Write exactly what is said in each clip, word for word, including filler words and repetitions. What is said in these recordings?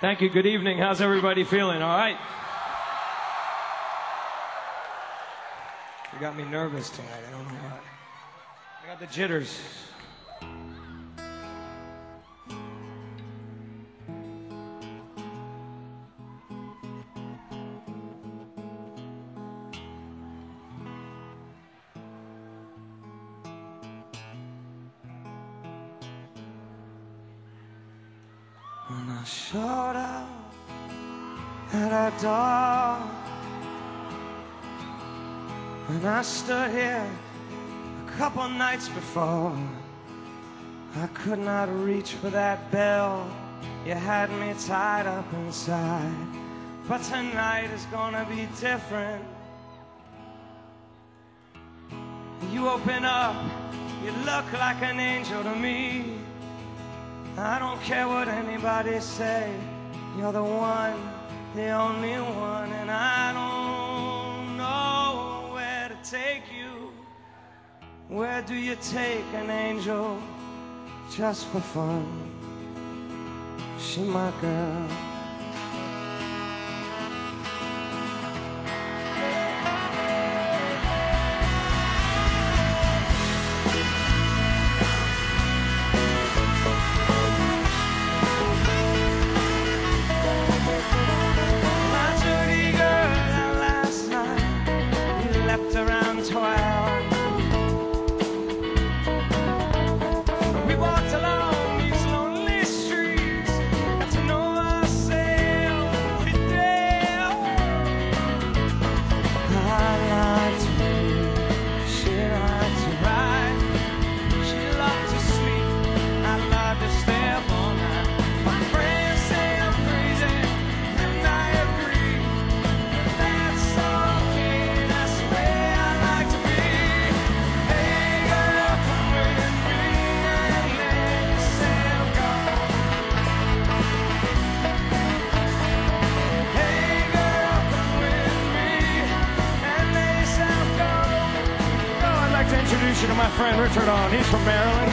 Thank you. Good evening. How's everybody feeling? All right? You got me nervous tonight. I don't know why. I got the jitters. When I showed up at our door, when I stood here a couple nights before, I could not reach for that bell. You had me tied up inside. But tonight is gonna be different. You open up, you look like an angel to me. I don't care what anybody say, you're the one, the only one, and I don't know where to take you. Where do you take an angel just for fun? She my girl. Introduce you to my friend Richard On. He's from Maryland.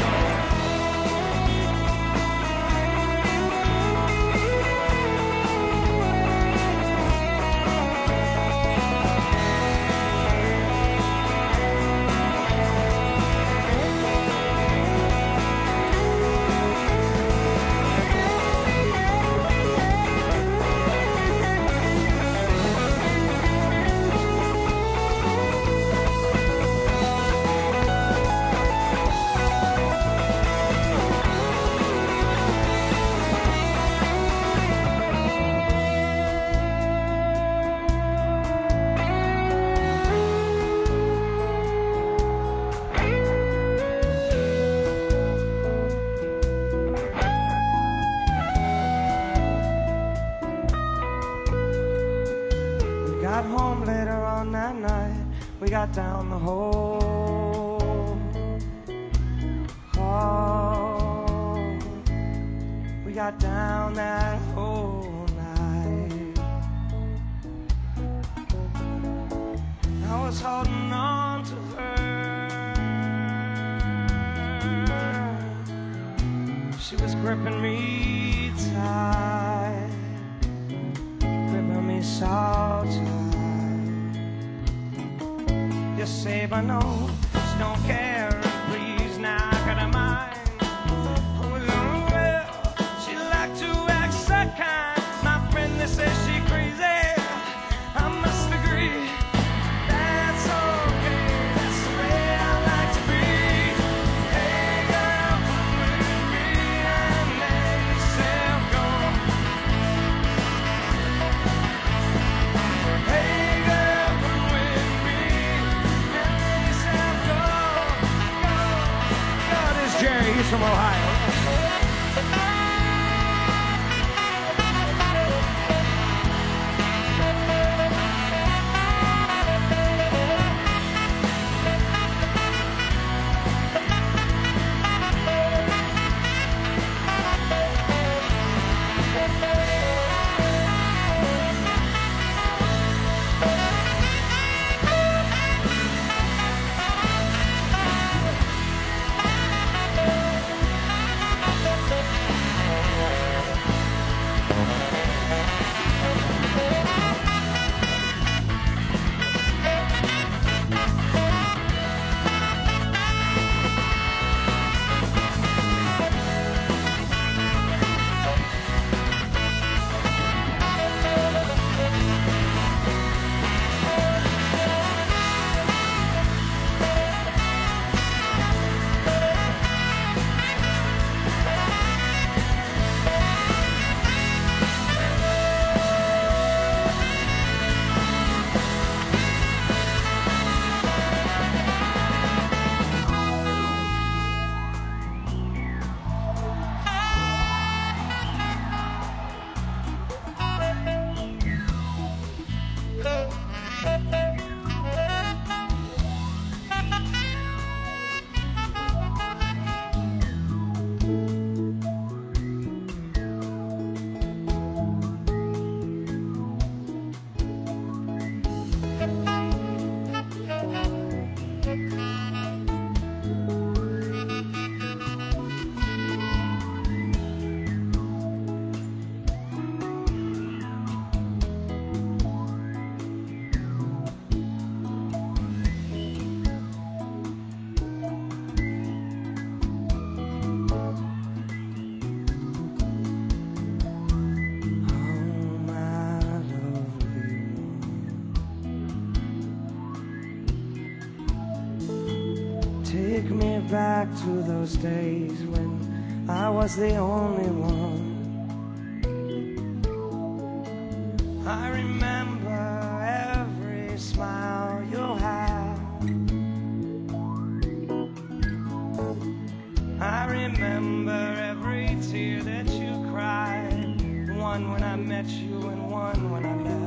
Got home later on that night. We got down the whole hall. We got down that whole night. I was holding on to her. She was gripping me tight, gripping me so tight. You say, but no, just don't care. Please, now I got a mind. Oh, well, she like to act so kind. My friend, they say she crazy. I must agree. That's okay. That's the way I like to be. Hey, girl, come with me and let yourself go. Hey, girl, come with me and let yourself go. Take me back to those days when I was the only one. I remember every smile you had. I remember every tear that you cried. One when I met you and one when I left.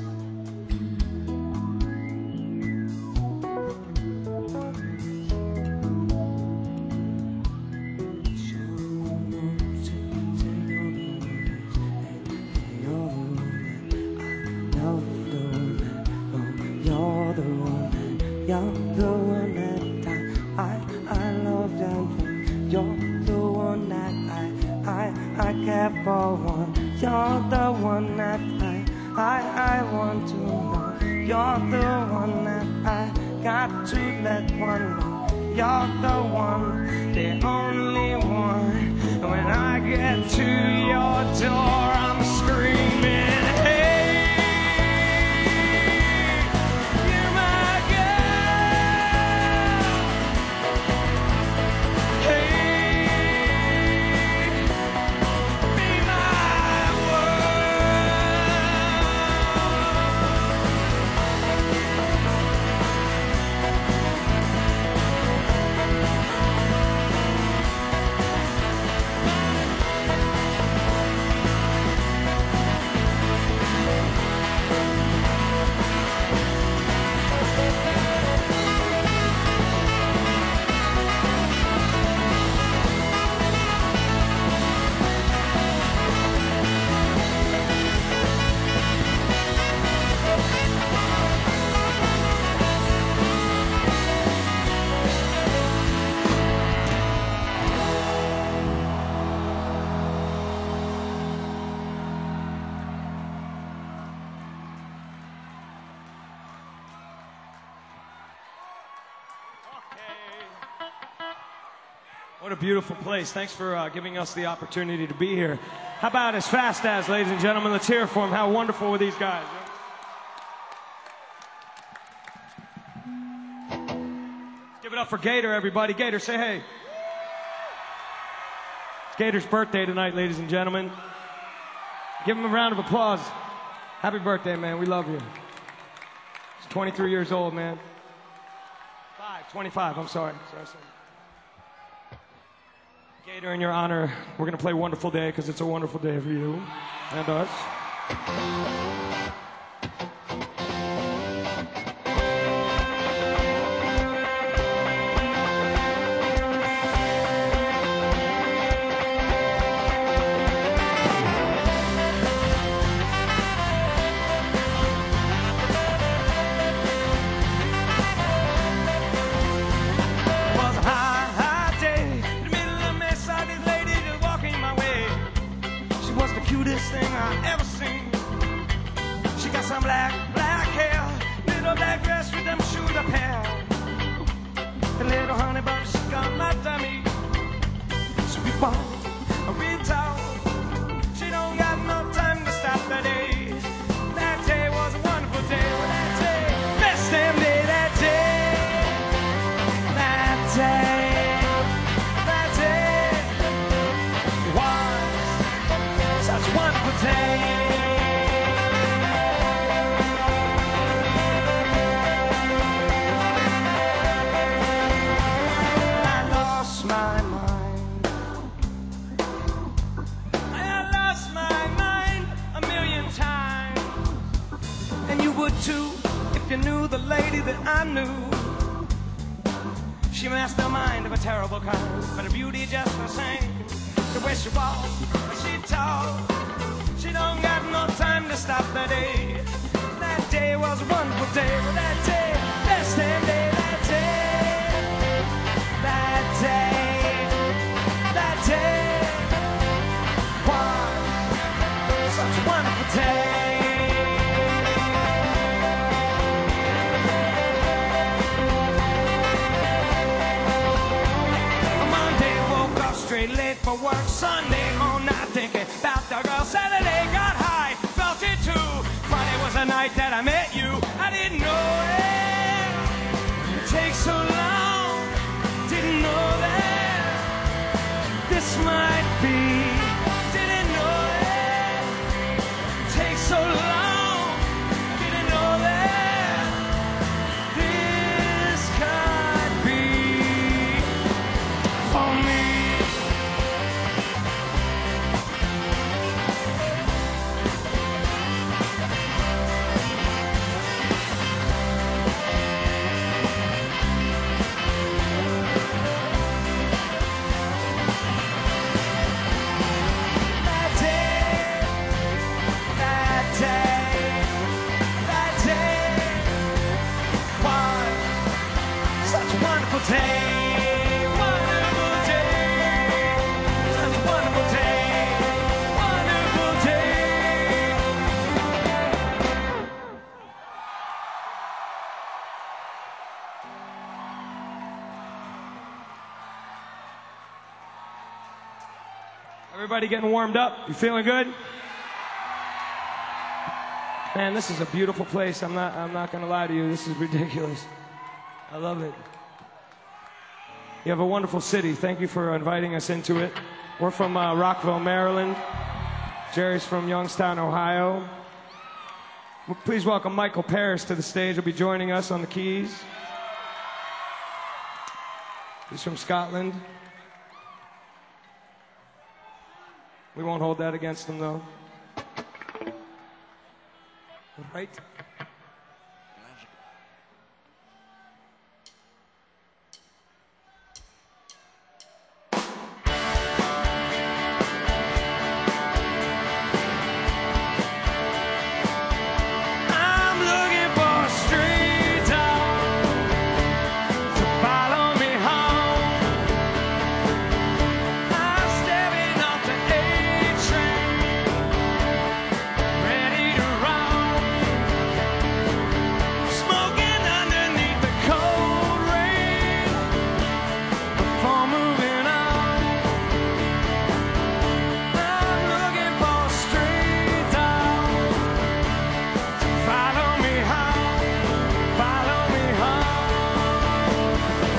You're the one that I, I, I loved and you're the one that I, I, I care for one. You're the one that I, I, I want to know. You're the one that I got to let one know. You're the one, the only one. When I get to your door, I'm screaming, hey. What a beautiful place. Thanks for uh, giving us the opportunity to be here. How about As Fast As, ladies and gentlemen? Let's hear for them. How wonderful were these guys? Let's give it up for Gator, everybody. Gator, say hey. It's Gator's birthday tonight, ladies and gentlemen. Give him a round of applause. Happy birthday, man. We love you. He's twenty-three years old, man. Five, twenty-five, I'm sorry. Sorry, sorry. Gator, in your honor, we're going to play Wonderful Day because it's a wonderful day for you and us. Thing I ever seen. She got some black, black hair, little black dress with them shoes up hair. The little honey bun, she got my dummy. Sweet ball, a real tall. She don't got no time to stop the day. That day was a wonderful day. Well, that day, best damn day, that day. That day, that day was such a wonderful day. I lost my mind. I lost my mind a million times. And you would too if you knew the lady that I knew. She mastermind of a terrible kind, but her beauty just the same. The way she walks, she talks. She don't got no time to stop the day. That day was a wonderful day. Well, that day, best damn day, that day. That day, that day was such a wonderful day. Monday woke up straight late for work. Sunday all night thinking about the girl. Saturday got high, felt it too. Friday was the night that I met you. I didn't know it. It takes so long day, wonderful day, such a wonderful day, wonderful day. Everybody getting warmed up? You feeling good? Man, this is a beautiful place. I'm not, I'm not gonna lie to you. This is ridiculous. I love it. You have a wonderful city. Thank you for inviting us into it. We're from uh, Rockville, Maryland. Jerry's from Youngstown, Ohio. Well, please welcome Michael Parrish to the stage. He'll be joining us on the keys. He's from Scotland. We won't hold that against him, though. Right? I'm looking for a street dog to follow me home. I'm stepping off the A train, ready to roam. Smoking underneath the cold rain before moving on. I'm looking for a street dog to follow me home, follow me home.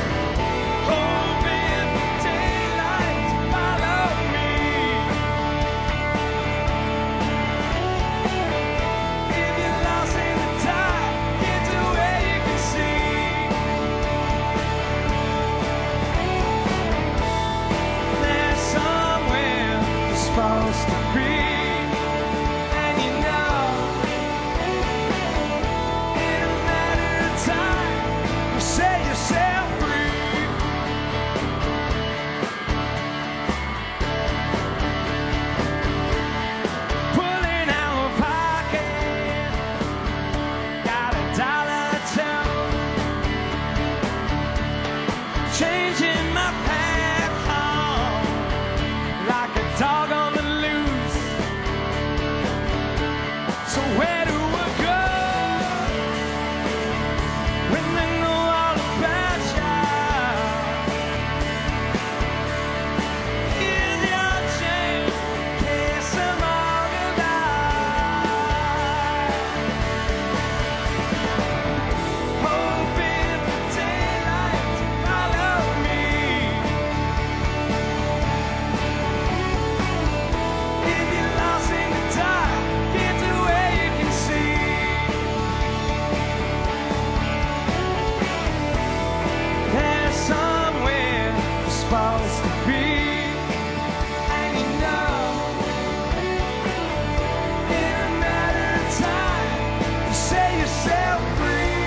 Hoping the daylight to follow me. If you're lost in the dark, get to where you can see. There's somewhere you're supposed to be, and you know, in a matter of time, you set yourself free. Pulling out a pocket, got a dollar tone, changing my path home like a dog on the loose. So where do I go when they know all about you? In your chain, case I'm hoping the daylight to follow me. If you're lost in the dark, get to where you can see. There's somewhere you're supposed to be, and you know, in a matter of time, you set yourself free.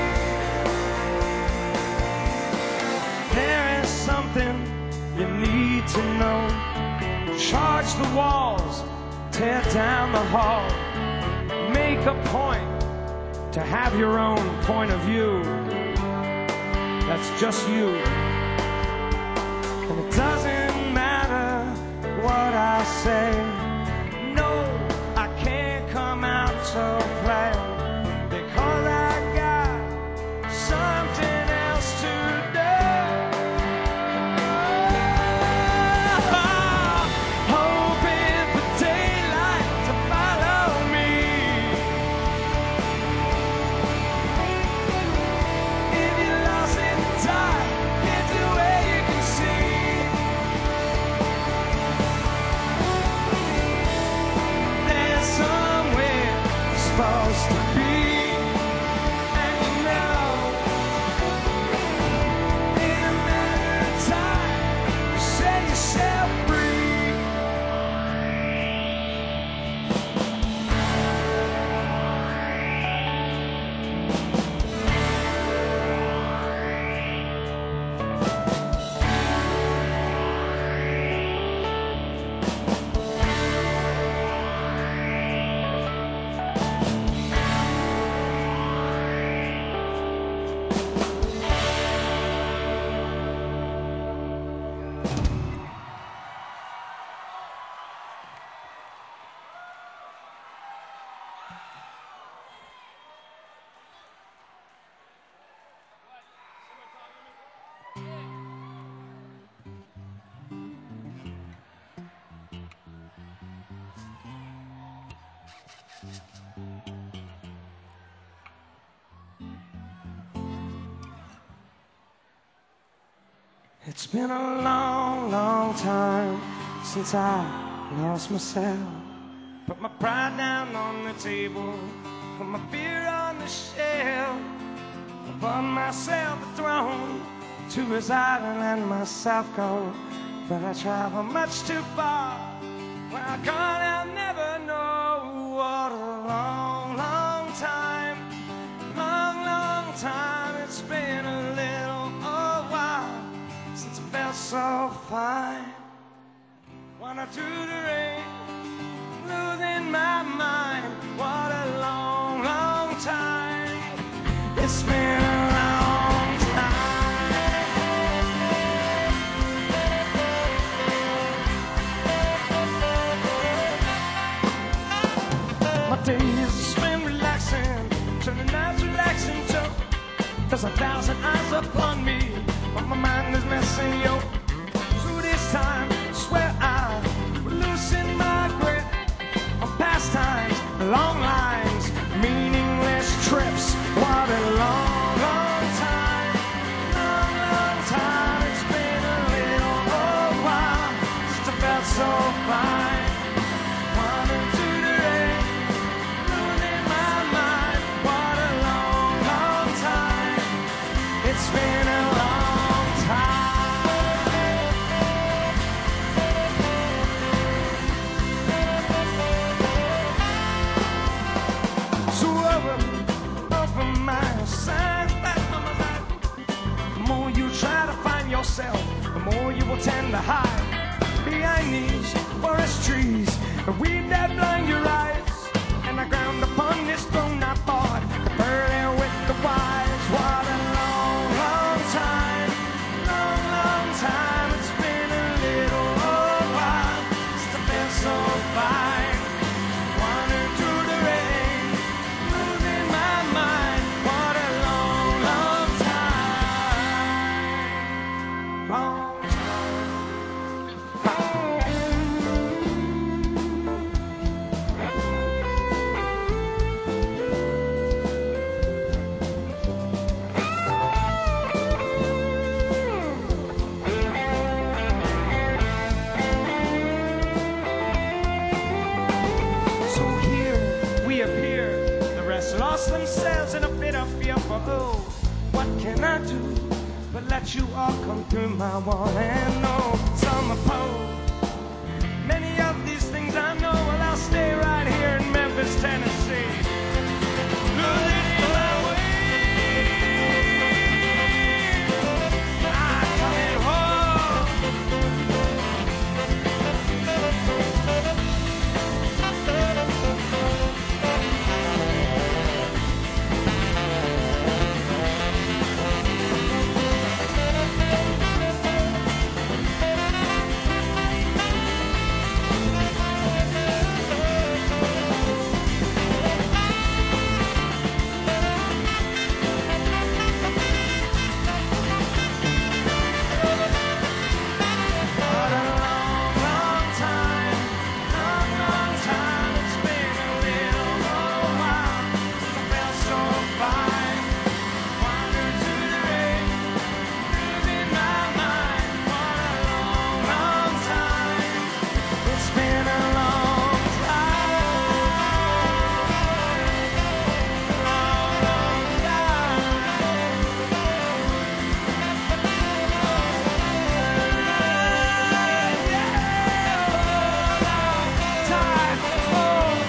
There is something you need to know. Charge the walls, tear down the hall. Make a point to have your own point of view. That's just you. And it doesn't matter what I say. No, I can't come out so proud because I got something else to do. Hoping for daylight to follow me. If you're lost in the dark, get to where you can see. There's somewhere you're supposed to be, and you know, in a matter of time, you set yourself free. It's been a long, long time since I lost myself. Put my pride down on the table, put my fear on the shelf. Upon myself a throne to reside and let myself go. But I travel much too far. Where I gone, I'll never know. What a long, long time, long, long time. It's been a little oh, while since I felt so fine. Wanna do the rain, losing my mind. What a long, long time. It's been a long time. My days spent relaxing, turning nights relaxing too. There's a thousand eyes upon me, but my mind is messing, yo. Through this time, swear I will loosen my grip on pastimes, long lines, meaningless trips. What a long, long time, long, long time. It's been a little oh, while since I felt so fine. Running through the rain, losing my mind. What a long, long time. It's been a long time. So open, open my signs back on my life. The more you try to find yourself, the more you will tend to hide behind these forest trees, the weed that blind your eyes. And I ground upon this throne I fought, earlier with the wise. What a long, long time, long, long time. It's been a little oh, while since I've been so fine. Wandering through the rain, losing my mind. What a long, long time, long time. So here we appear, the rest lost themselves in a bit of fear. For oh, what can I do but let you all come through my wall? And no, some oppose many of these things I know. Well, I'll stay right here in Memphis, Tennessee. Losing in my way. I'm coming home. What a long, long time, long, long time. It's been a little oh, while since I felt so fine. Wandering through the rain, losing my mind. What a long, long time. It's been a long time, long, long time. Oh.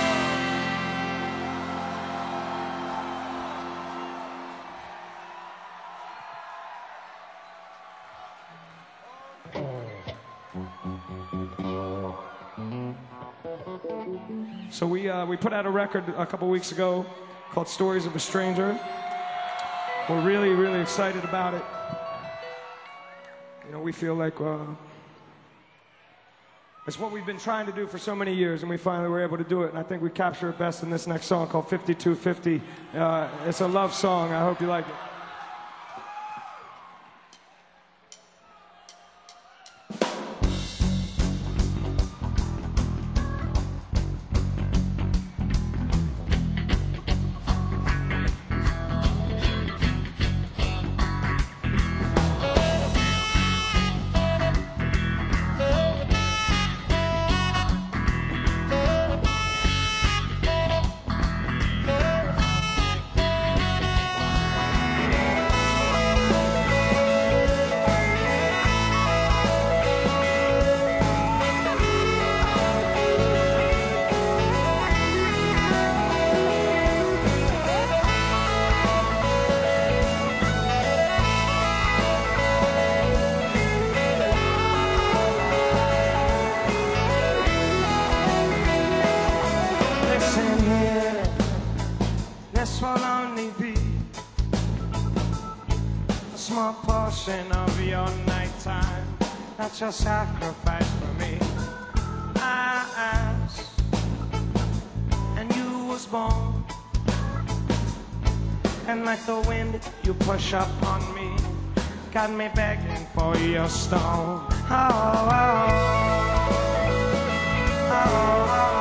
So we uh, we put out a record a couple weeks ago called Stories of a Stranger. We're really, really excited about it. You know, we feel like uh, it's what we've been trying to do for so many years, and we finally were able to do it. And I think we capture it best in this next song called fifty-two fifty. Uh, it's a love song. I hope you like it. this will only be a small portion of your nighttime. That's your sacrifice for me. I asked, and you was born, and like the wind you push up on me, got me begging for your stone. Oh, oh, oh, oh, oh.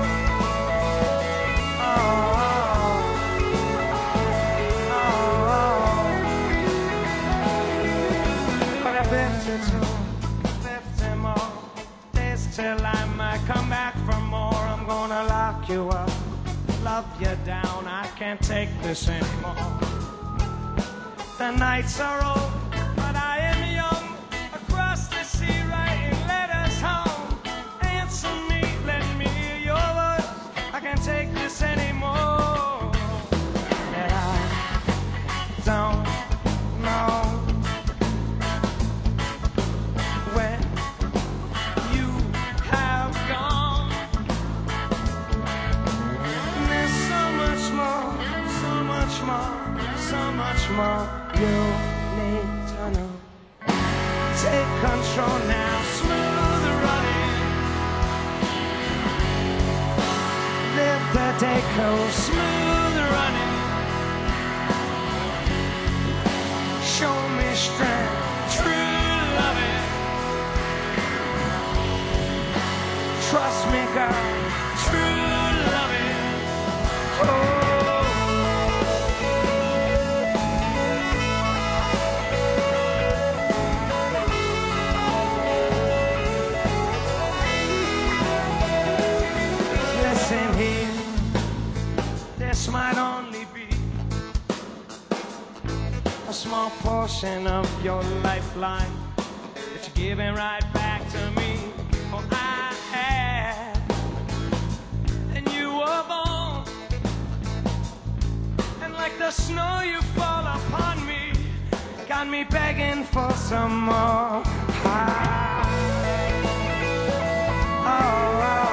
fifty more days till I might come back for more. I'm gonna lock you up, love you down. I can't take this anymore. The nights are old, but I am young. Across the sea, writing letters home. Answer me, let me hear your voice. I can't take this anymore. And I don't know when you have gone. There's so much more, so much more, so much more you need to know. Take control now, smooth running. Live the day cold, smooth running. Show me strength, true loving. Trust me, girl, true loving. Oh. Listen here, this might only be a small portion of your lifeline that you're giving right back to me. Oh, I had, and you were born, and like the snow you fall upon me, got me begging for some more. Ah, oh, oh.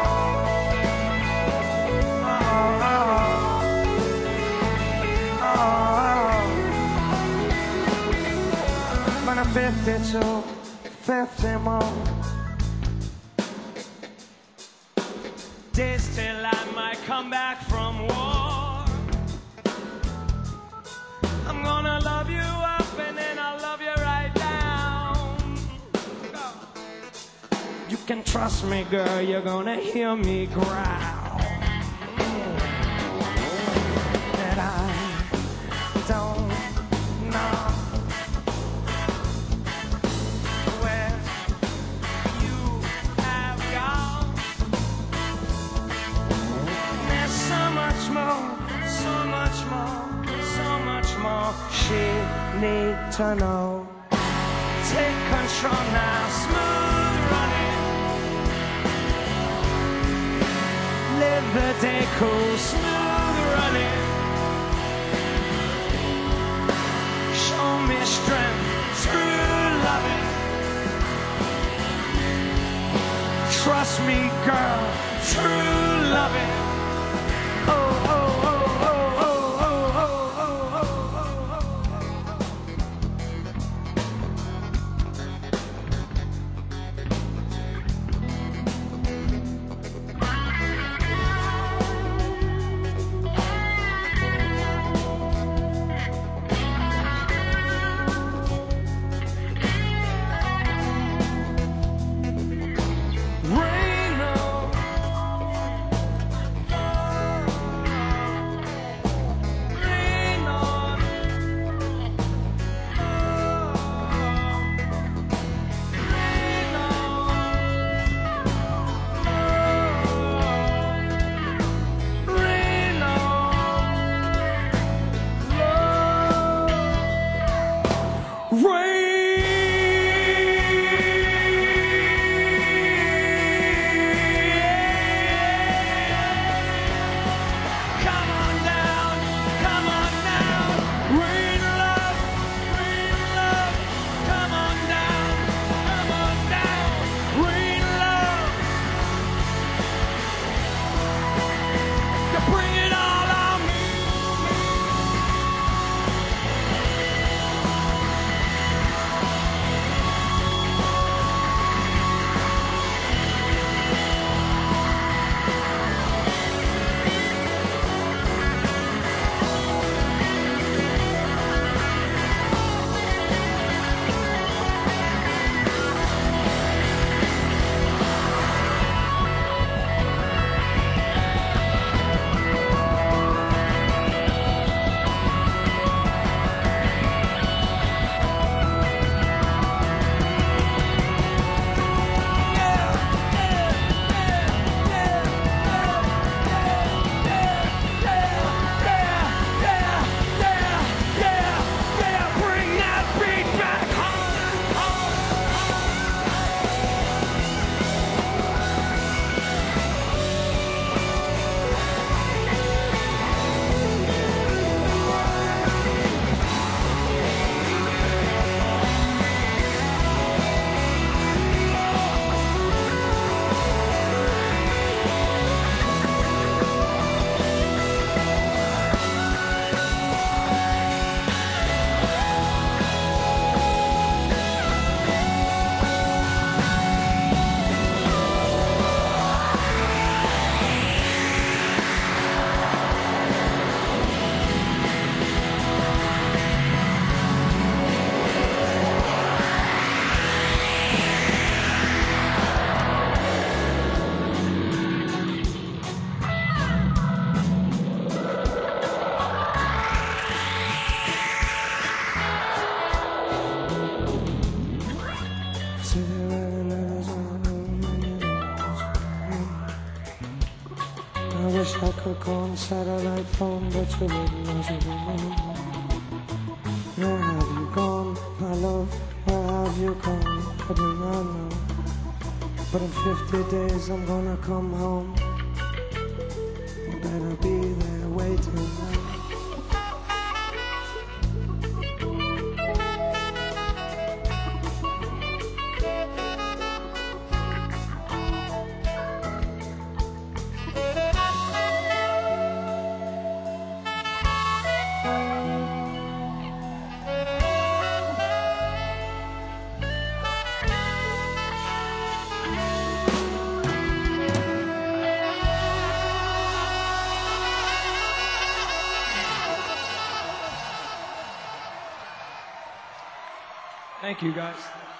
fifty-two, fifty more days till I might come back from war. I'm gonna love you up and then I'll love you right down. You can trust me, girl, you're gonna hear me growl that I don't know so much more, so much more she need to know. Take control now, smooth running. Live the day cool, smooth running. Show me strength, true loving. Trust me, girl, true loving. Oh, oh, oh. work on satellite phone, but you wouldn't know, you wouldn't know. Where have you gone, my love? Where have you gone? I do not know. But in fifty days I'm gonna come home. You better be there waiting now. Thank you, guys.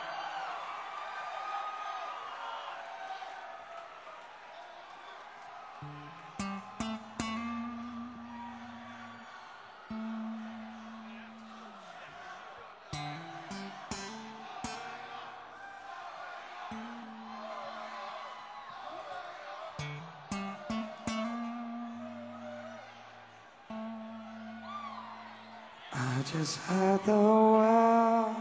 I just heard the world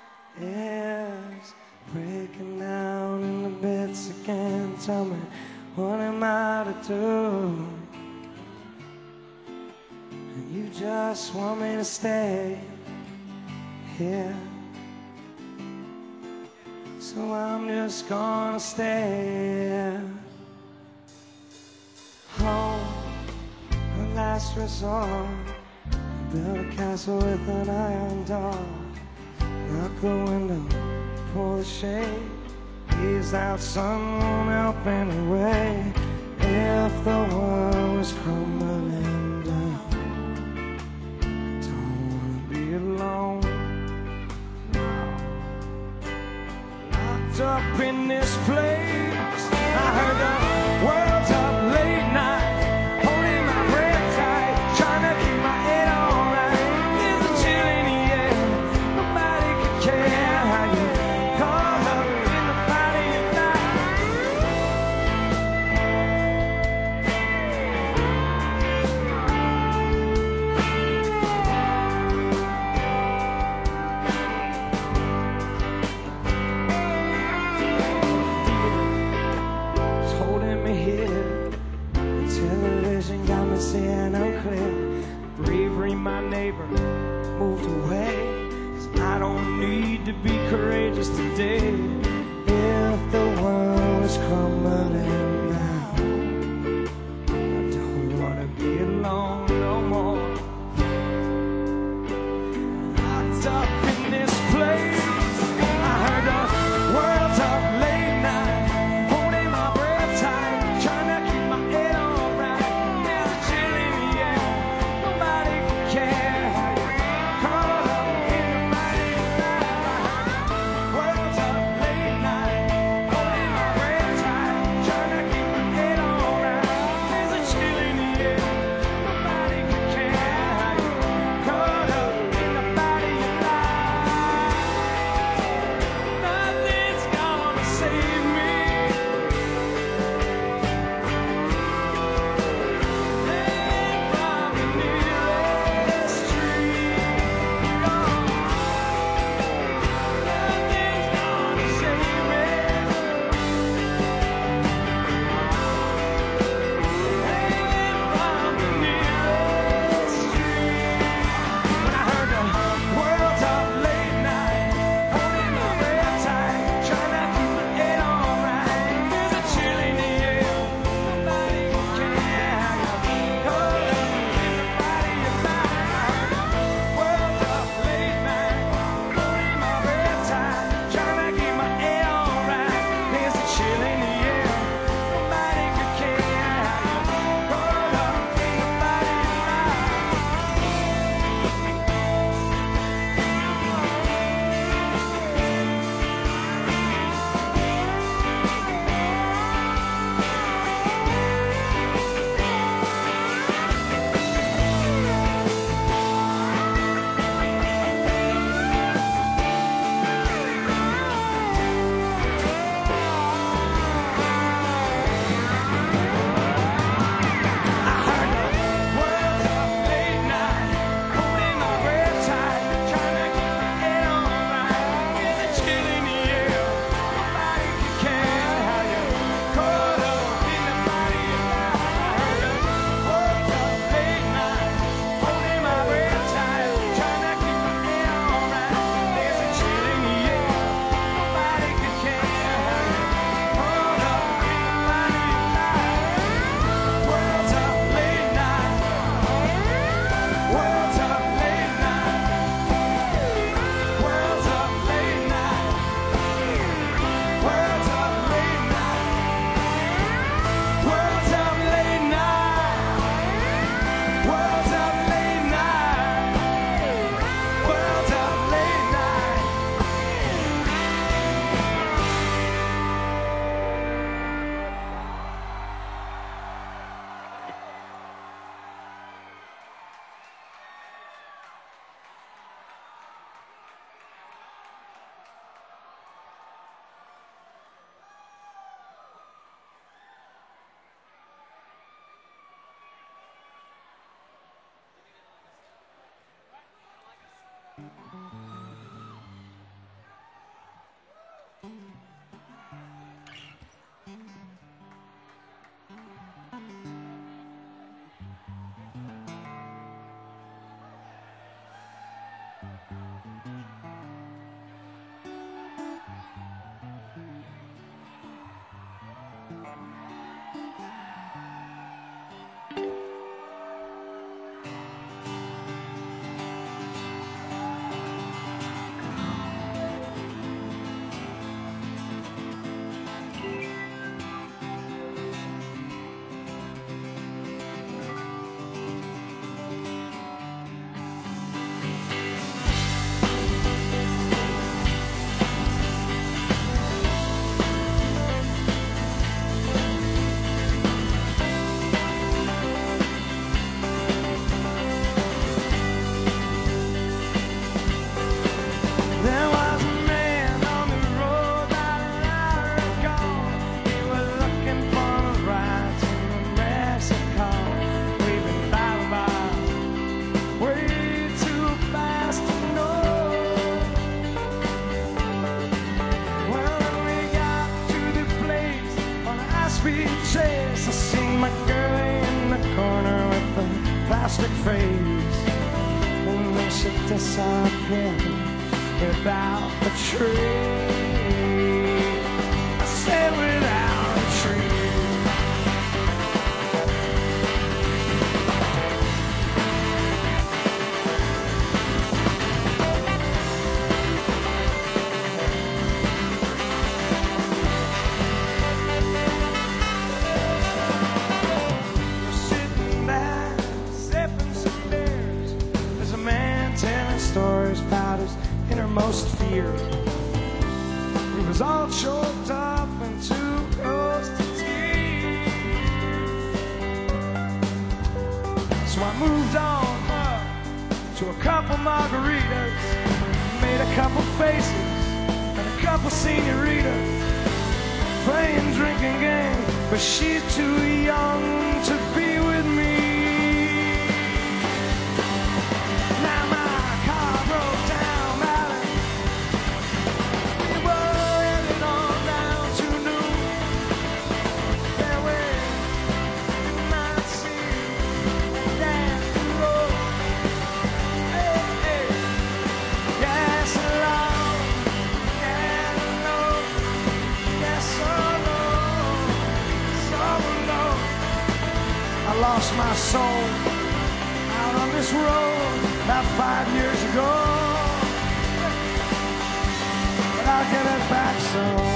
is breaking down into bits again. Tell me, what am I to do? And you just want me to stay here, so I'm just gonna stay home, a last resort. Build a castle with an iron door. Lock the window, pull the shade. Ease out, sun won't help anyway. If the world was crumbling down, I don't wanna be alone. Locked up in this place, I heard the world's up late night, holding my breath tight, trying to keep my head on right. There's a chill in the air, nobody can care how you caught up in the fight of your life. It's holding me here. The television got me seeing unclear. Bravery, my neighbor, moved away. 'Cause I don't need to be courageous today. If the world is crumbling down, I don't wanna be alone no more. Locked up in this place, I heard the world's up late night, holding my breath tight, trying to keep my head on right. There's a chill in the air, nobody can care how you caught up in the fight of your life. World's up late night, holding my breath tight, trying to keep guess I've been without a tree. I said without a tree. You're sitting there, sipping some beers. There's a man telling stories about his innermost fear. He was all choked up and too close to tears. So I moved on up to a couple margaritas, made a couple faces and a couple senoritas, playing drinking game, but she's too young to be with me. Now my car broke down, Valley. We were headed on down to noon. There we did not see that road. Hey, hey. Yes, Lord. Yes, Lord. Yes, oh Lord. So Lord. I lost my soul out on this road about five years ago, but I'll get it back soon.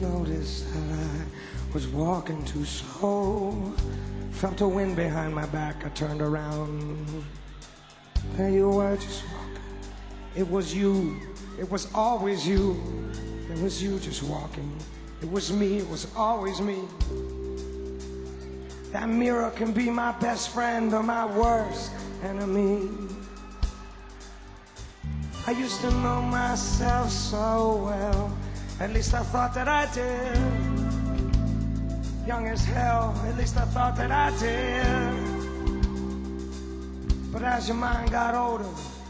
noticed that I was walking too slow. Felt a wind behind my back, I turned around. There you were, just walking. It was you, it was always you. It was you just walking. It was me, it was always me. That mirror can be my best friend or my worst enemy. I used to know myself so well, at least I thought that I did. Young as hell, at least I thought that I did. But as your mind got older,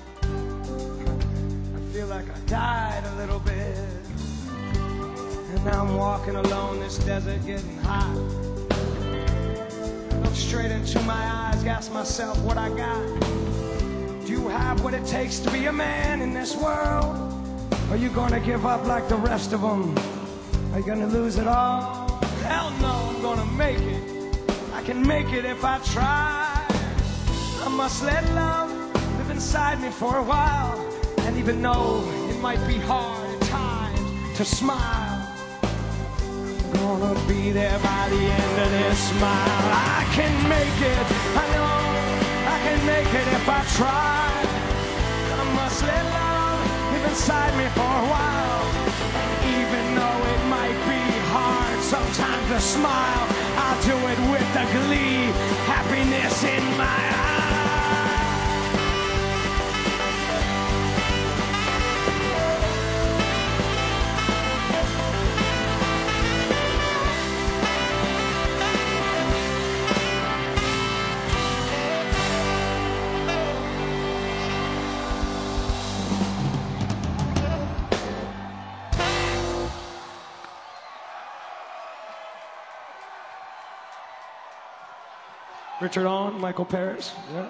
I feel like I died a little bit. And now I'm walking alone, this desert getting hot. Look straight into my eyes, ask myself what I got. Do you have what it takes to be a man in this world? Are you gonna give up like the rest of them? Are you gonna lose it all? Hell no, I'm gonna make it. I can make it if I try. I must let love live inside me for a while. And even though it might be hard at times to smile, I'm gonna be there by the end of this mile. I can make it, I know I can make it if I try. I must let love live inside me for a while. Even though it might be hard sometimes to smile, I'll do it with the glee, happiness in my eyes. Richard On, Michael Paris. Yeah.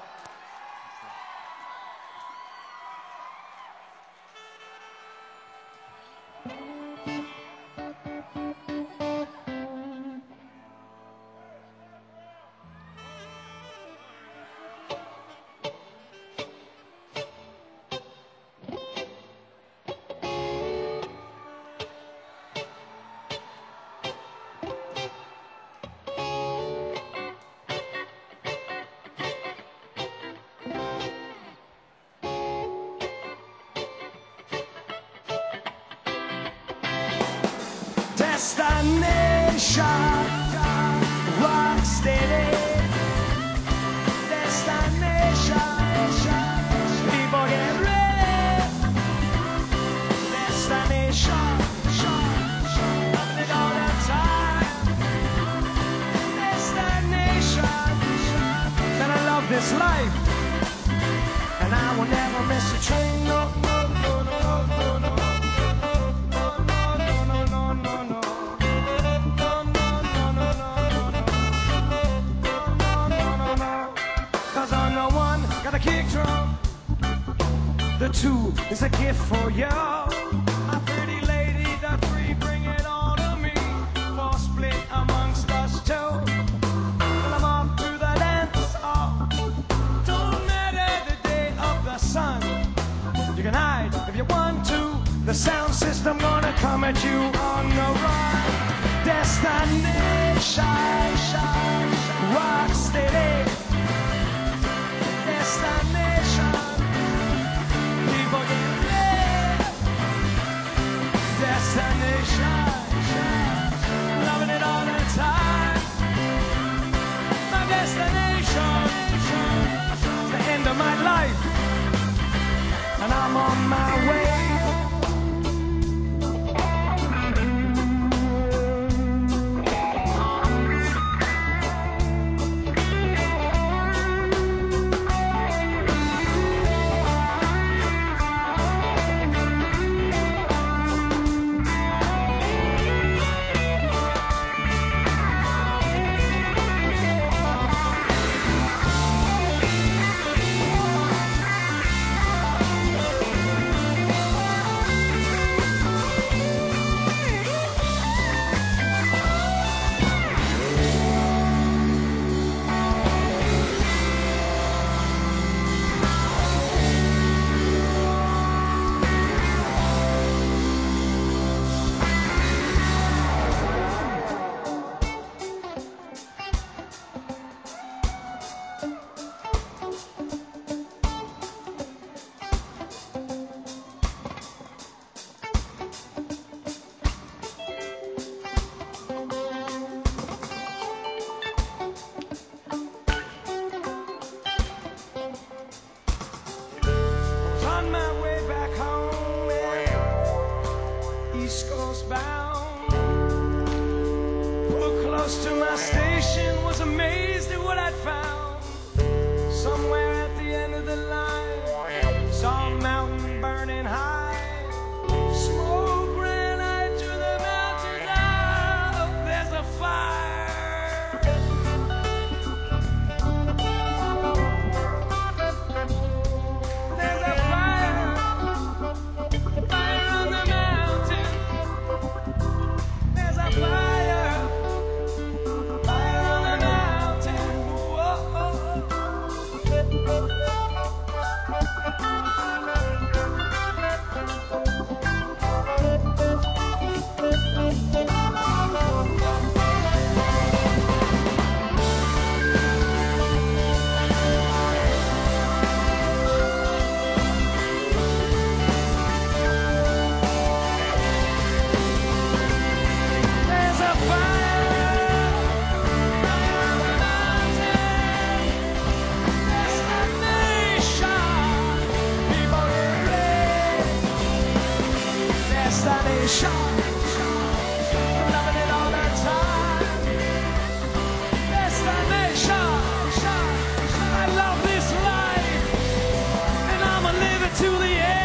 Destination, rock steady. Destination, people get ready. Destination, loving it all the time. Destination, that I love this life, and I will never miss a train. No, no, no, no, no, no. Kick drum. The two is a gift for you. A pretty lady, the three, bring it all to me. Four split amongst us two. Well, I'm off to the dance hall. Don't matter the day of the sun. You can hide if you want to. The sound system gonna come at you on the run. Destination, rock steady. Destination, people get ready. Destination, loving it all the time. My destination is the end of my life, and I'm on my way. East Coast bound. Pulled close to my station, was amazed at what I'd found. Somewhere at the end of the line, saw a mountain burning high. Smoke ran out to the mountain top. There's a fire. There's a fire. Fire on the mountain. There's a fire. Fire on the mountain. Whoa. There's a fire on the mountain. Destination, people get ready. Destination, loving it all the time. Destination, I love this life, and I'ma live it to the end.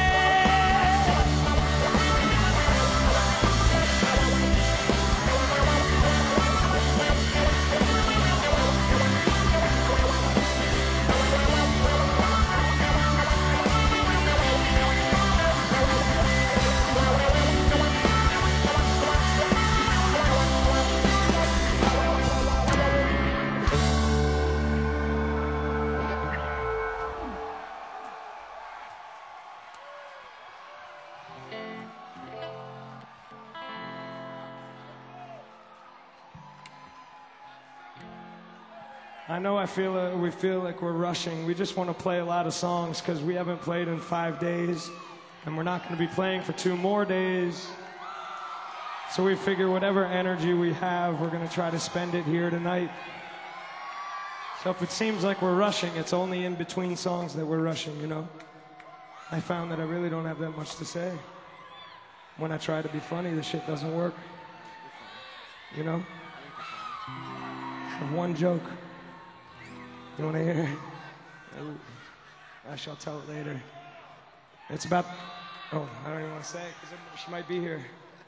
I know I feel uh, we feel like we're rushing. We just want to play a lot of songs because we haven't played in five days, and we're not going to be playing for two more days. So we figure whatever energy we have, we're going to try to spend it here tonight. So if it seems like we're rushing, it's only in between songs that we're rushing, you know? I found that I really don't have that much to say. When I try to be funny, the shit doesn't work. You know? I have one joke. You want to hear it? I shall tell it later. It's about... Oh, I don't even want to say it because she might be here.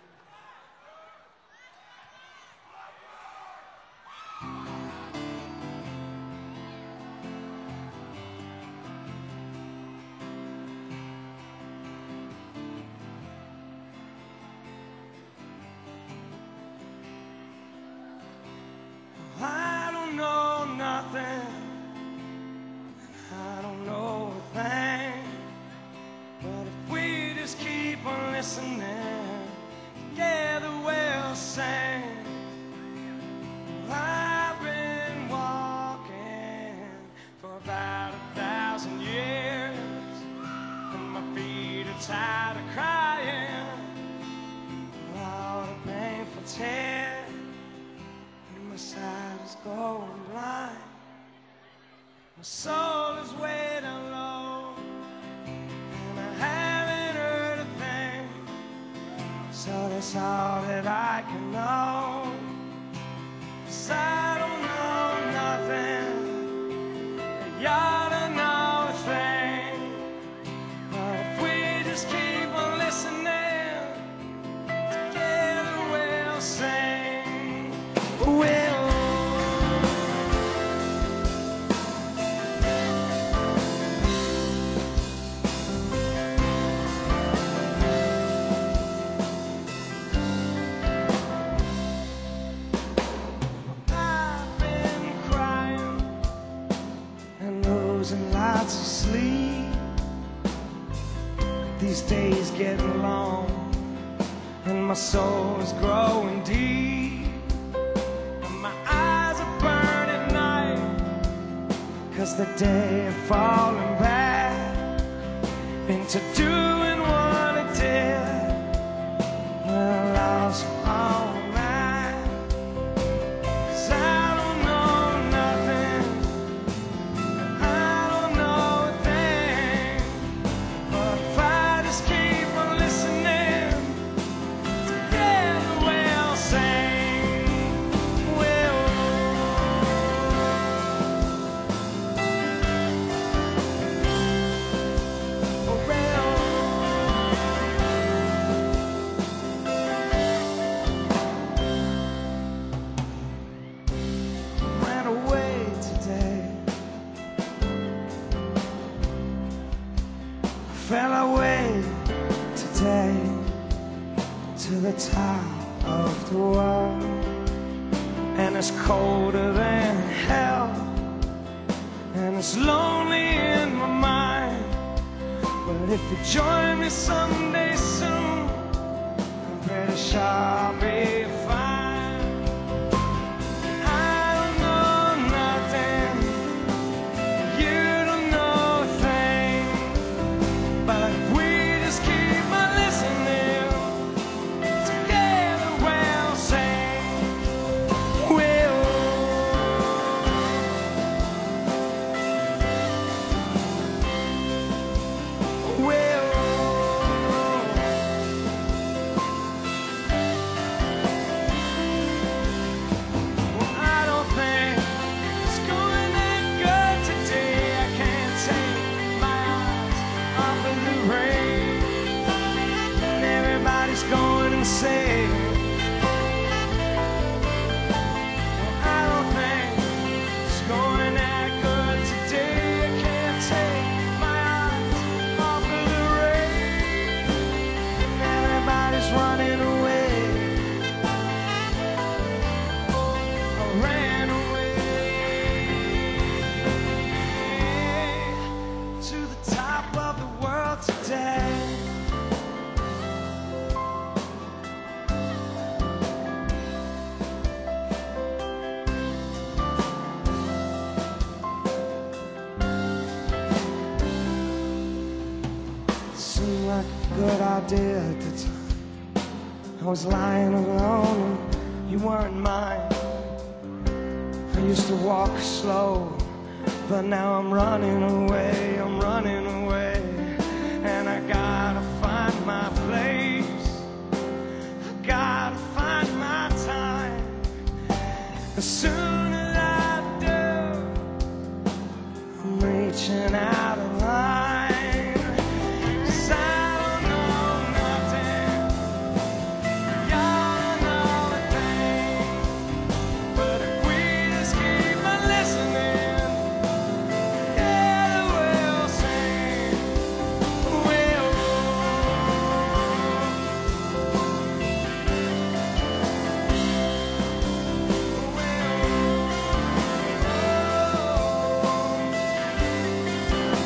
I don't know nothing. I don't know a thing, but if we just keep on listening, together we'll sing. I've been walking for about a thousand years, and my feet are tired of crying, all the painful tears, and my sight is going blind. My soul is way down low, and I haven't heard a thing. So that's all that I can know. 'Cause I don't know nothing, and you ought to know a thing. But if we just keep on listening, together we'll sing. We'll and lots of sleep. These days getting long, and my soul is growing deep, and my eyes are burning at night, 'cause the day of falling back into doing what I did when I lost all mine. 'Cause I don't know nothing, but if I just keep on listening, to the top of the world, and it's colder than hell, and it's lonely in my mind. But if you join me someday soon, I'm pretty sure I'll be fine. I don't know nothing, you don't know a thing, but if we just keep on listening, together we'll sing. We'll We'll Well, I don't think it's going that good today. I can't take my eyes off of the rain, and everybody's going insane. Well, I don't think it's going that good today. I can't take my eyes off of the rain, and everybody's running away. I ran away to the top of the world today. It seemed like a good idea at the time. I was lying alone and you weren't mine. I used to walk slow, but now I'm running away, I'm running away. And I gotta find my place, I gotta find my time. As soon as I do, I'm reaching out of line. 'Cause I don't know nothing, y'all know a thing, but if we just keep on listening, together we'll sing. We'll We'll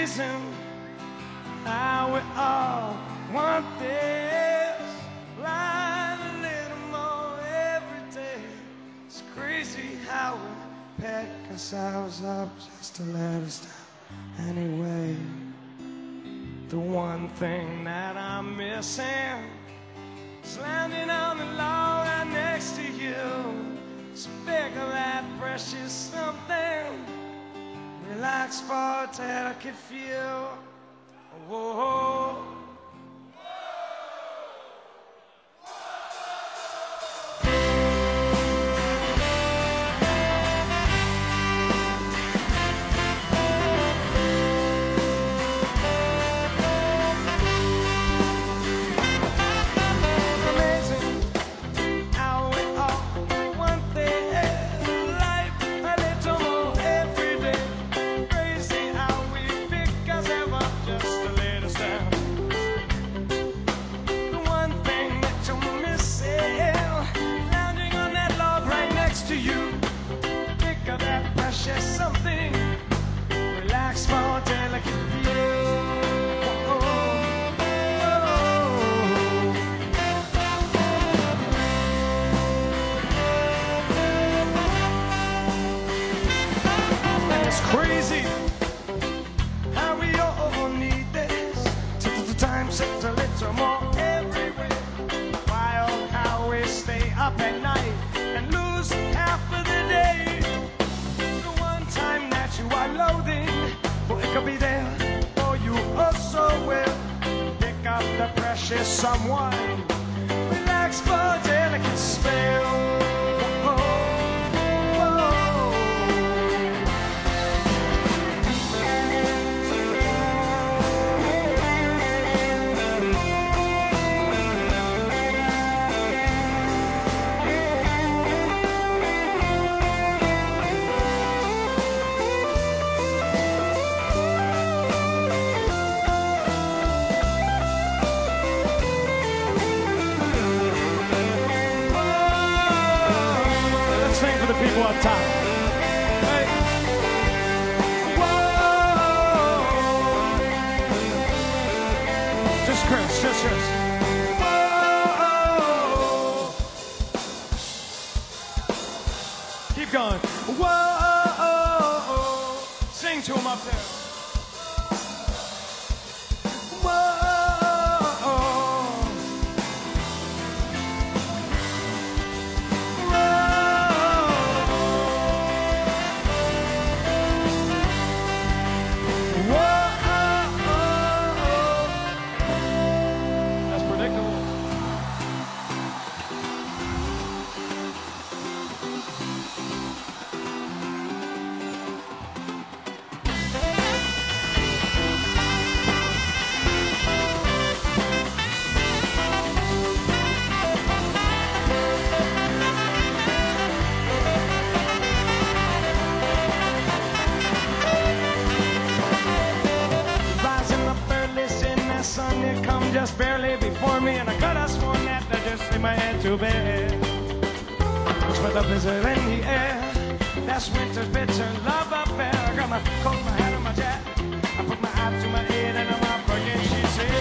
amazing how we all want this life a little more every day. It's crazy how we pack ourselves up just to let us down anyway. The one thing that I'm missing is landing on the lawn right next to you. Speak of that precious something, relax for a delicate feel. Whoa. Something, relax for a delicate view. Oh, oh, oh. And it's crazy how we all need this. Till the time sits a little more everywhere. Wild how we stay up at night and lose half of the day. Time that you are loathing, well, it could be there for you oh so well. Pick up the precious someone, relax for a delicate spell. Oh, oh, for the people up top. Hey. Whoa. Just Chris, just Chris. Whoa. Keep going. Whoa. Sing to him up there. Whoa. Just barely before me, and I could have sworn that I just laid my head to bed. It's with a blizzard in the air, that's winter's bitter love affair. I got my coat, my hat, and my jacket. I put my eye to my head, and I'm up again. She said,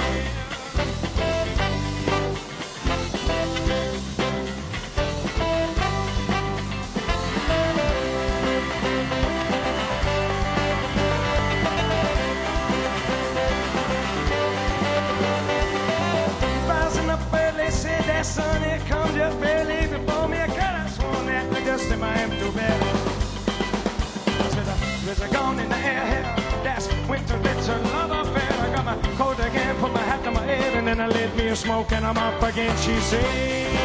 son, it comes just barely before me. I could have sworn that I just in my empty bed. There's a gone in the air, that's winter bitter love affair. I got my coat again, put my hat on my head, and then I lit me a smoke, and I'm up again. She said,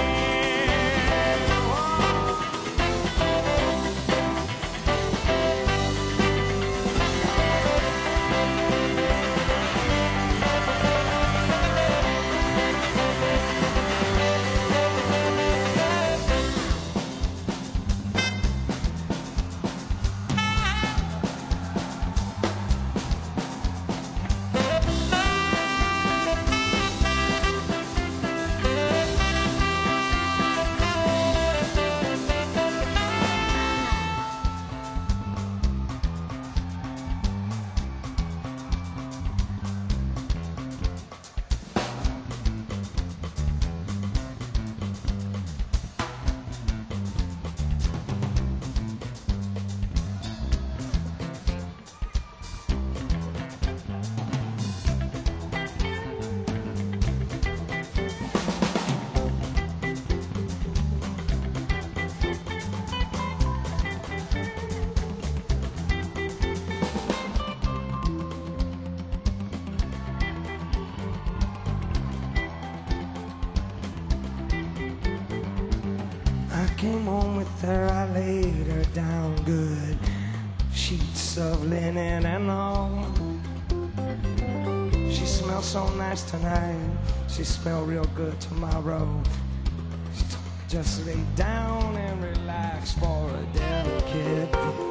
came home with her, I laid her down good. Sheets of linen and all. She smells so nice tonight. She smell real good tomorrow. She told me just lay down and relax for a delicate view.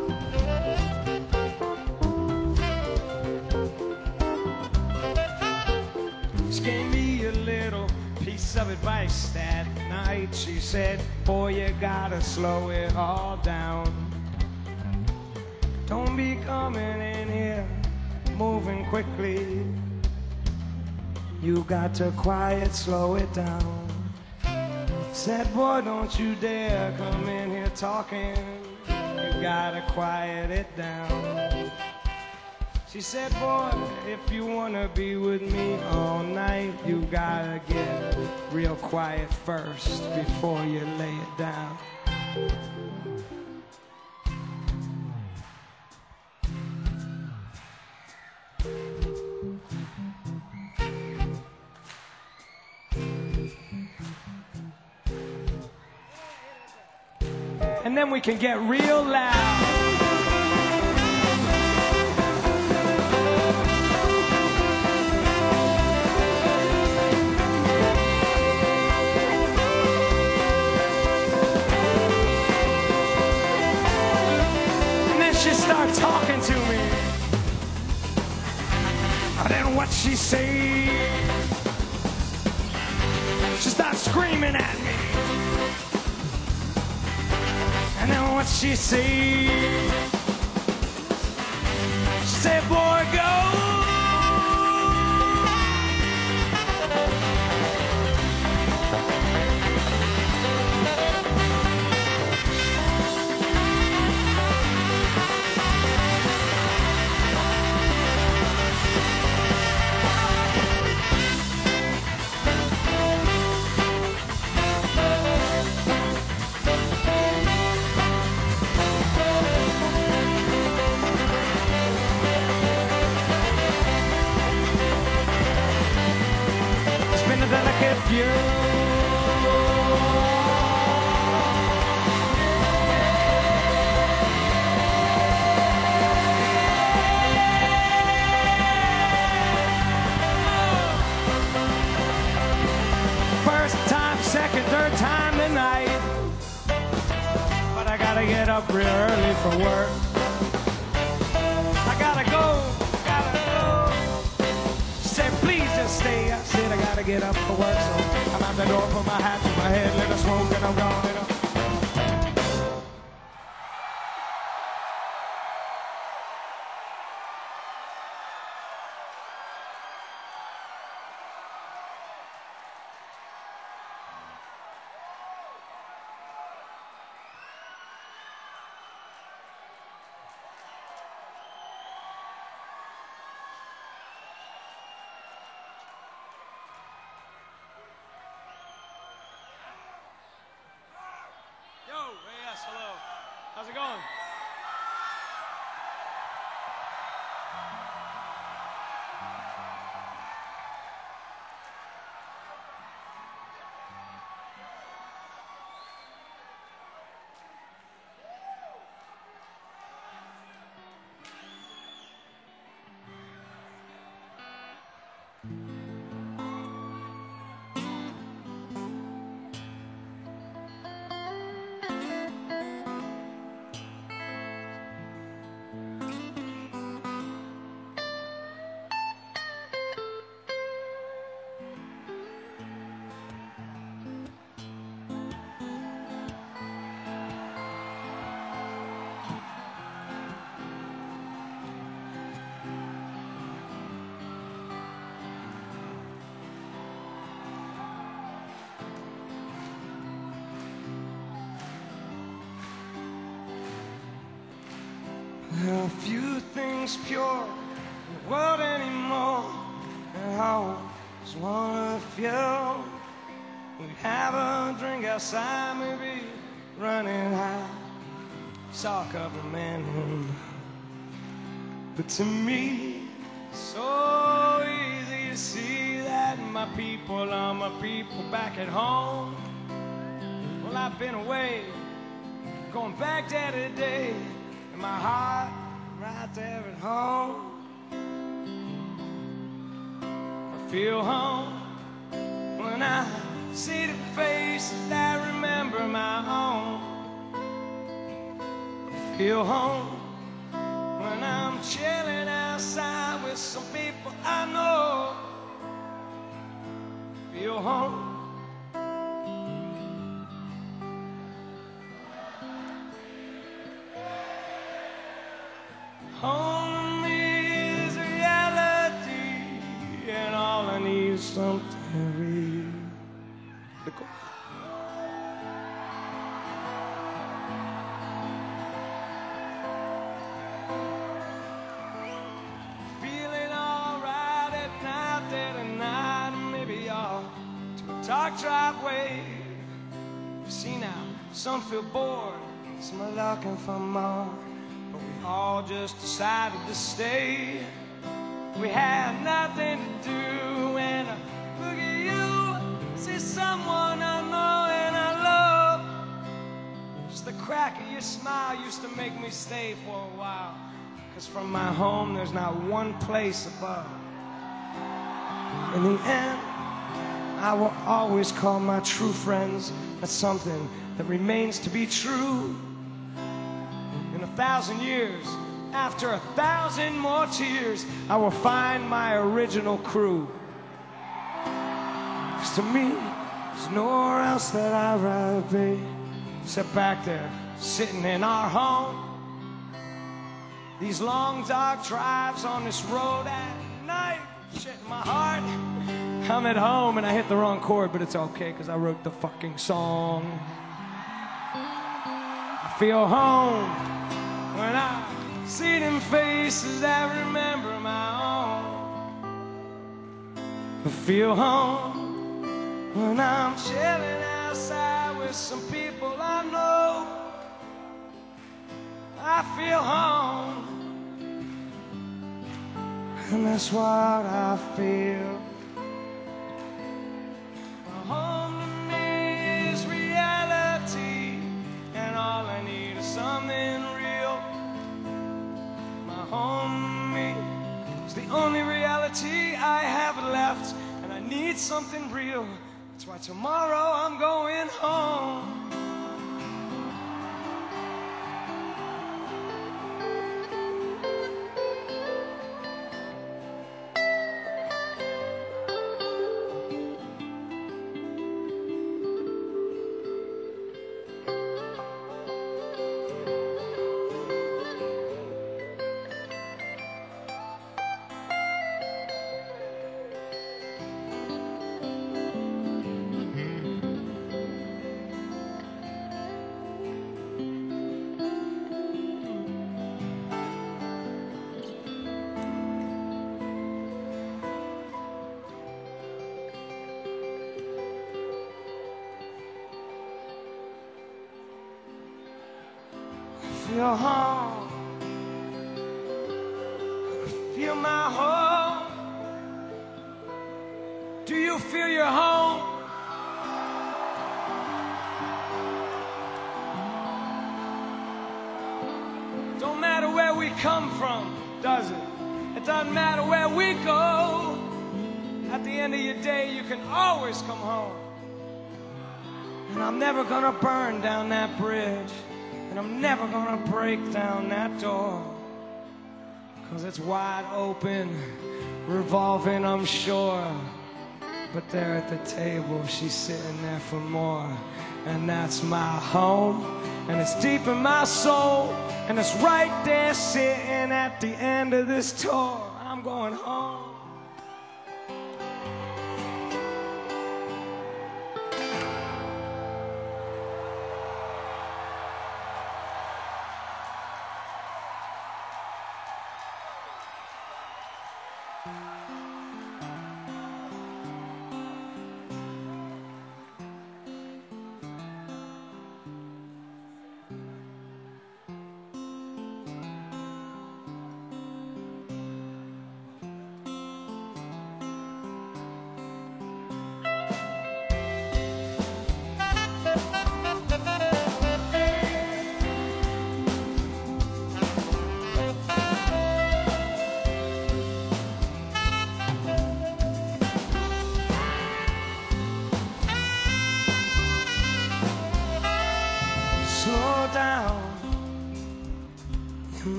She gave me a little piece of advice that night. She said, boy, you gotta slow it all down. Don't be coming in here moving quickly. You got to quiet, slow it down. Said, boy, don't you dare come in here talking. You gotta quiet it down. She said, boy, if you wanna be with me all night, you gotta get real quiet first before you lay it down. And then we can get real loud. And then she started talking to me. And then what she say? She started screaming at me. And then what she say? She said, boy, go. Delicate view. First time, second, third time tonight. But I gotta get up real early for work. I gotta go, gotta go. She said, please just stay. I said, I gotta get up for work, so I'm out the door, put my hat to my head, let her smoke, and I'm gone. And I'm hello. How's it going? There are a few things pure in the world anymore, and I always one of few. We have a drink outside, maybe running high. Saw a couple men, but to me, it's so easy to see that my people are my people back at home. Well, I've been away, going back day to day, and my heart right there at home. I feel home when I see the faces that remember my own. I feel home when I'm chilling outside with some people I know. I feel home. Home is reality, and all I need is something real. Feeling alright at night, dead at night, maybe off to a dark driveway. You see now, some feel bored, some are looking for more. All just decided to stay. We had nothing to do, and I look at you, see someone I know and I love. Just the crack of your smile used to make me stay for a while, 'cause from my home there's not one place above. In the end, I will always call my true friends. That's something that remains to be true. In a thousand years, after a thousand more tears, I will find my original crew. 'Cause to me, there's nowhere else that I'd rather be. Sit back there, sitting in our home. These long dark drives on this road at night, shit in my heart. I'm at home and I hit the wrong chord, but it's okay, 'cause I wrote the fucking song. I feel home when I see them faces that remember my own. I feel home when I'm chilling outside with some people I know. I feel home, and that's what I feel. Home to me is reality, and all I need is something real. Home to me is the only reality I have left, and I need something real. That's why tomorrow I'm going home. Feel home, feel my home. Do you feel your home? Don't matter where we come from, does it? It doesn't matter where we go. At the end of your day, you can always come home. And I'm never gonna burn down that bridge, and I'm never gonna break down that door, 'cause it's wide open, revolving, I'm sure. But there at the table, she's sitting there for more. And that's my home, and it's deep in my soul, and it's right there sitting at the end of this tour. I'm going home.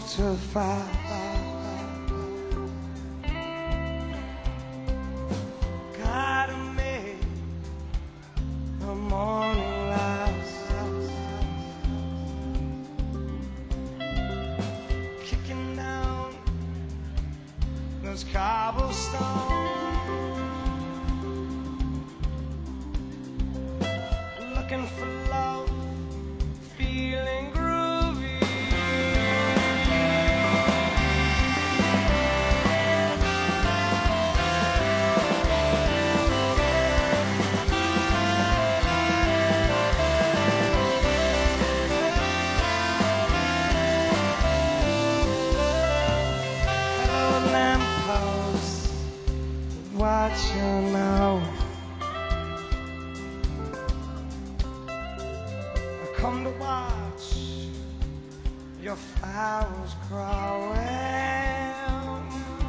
too fast. Gotta make the morning last. Kicking down those cobblestones, looking for love, feeling groovy. Hello, lamppost, watch you now. Come to watch your flowers growing.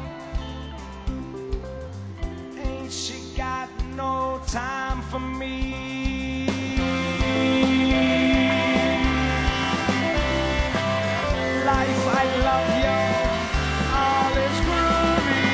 Ain't she got no time for me? Life, I love you, all is groovy.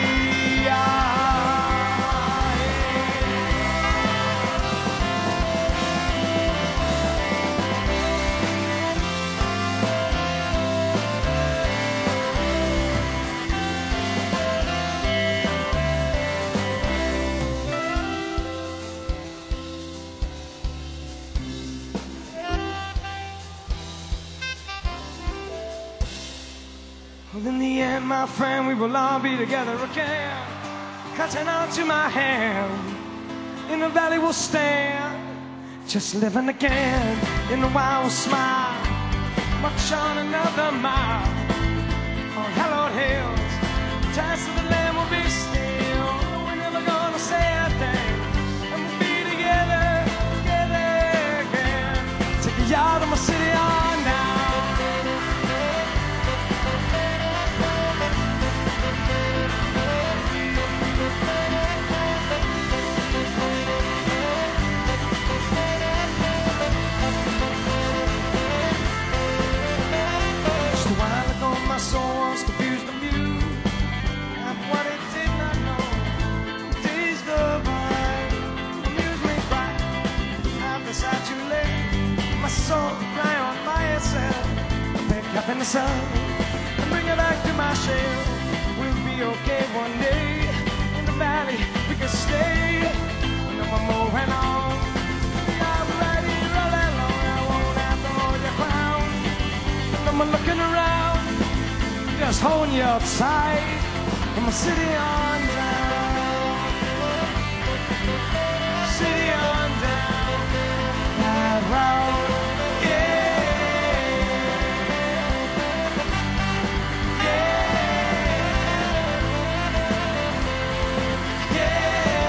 Well, in the end, my friend, we will all be together again. Cutting on to my hand, in the valley we'll stand, just living again. In the wild smile, march on another mile. On hallowed hills, ties to the land will be still. We're never gonna say a thing, and we'll be together, together again. Take you out of my city on now. My soul wants to fuse the muse, and what it did not know. Days go by, amuse me cry. I've decided too late. My soul cry on by itself. Pick up in the sun and bring it back to my shell. We'll be okay one day. In the valley we can stay. No more moving on. I'm ready, roll along. I won't have to hold your crown. No more looking around. Just holding you tight from a city on down, city on down that road, yeah, yeah, yeah,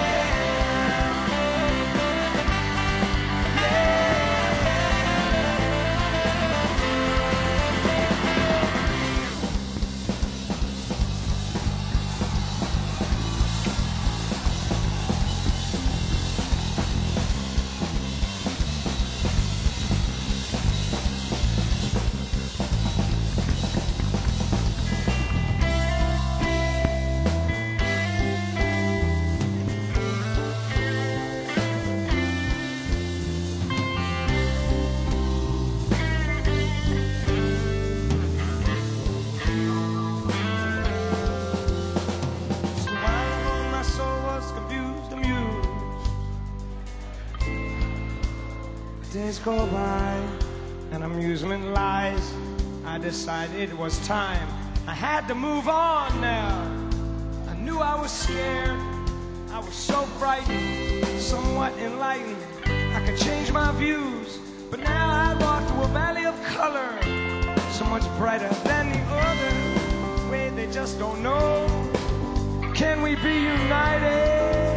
days go by and amusement lies. I decided it was time. I had to move on now. I knew I was scared. I was so frightened, somewhat enlightened. I could change my views, but now I walk through a valley of color, so much brighter than the others. Way they just don't know. Can we be united?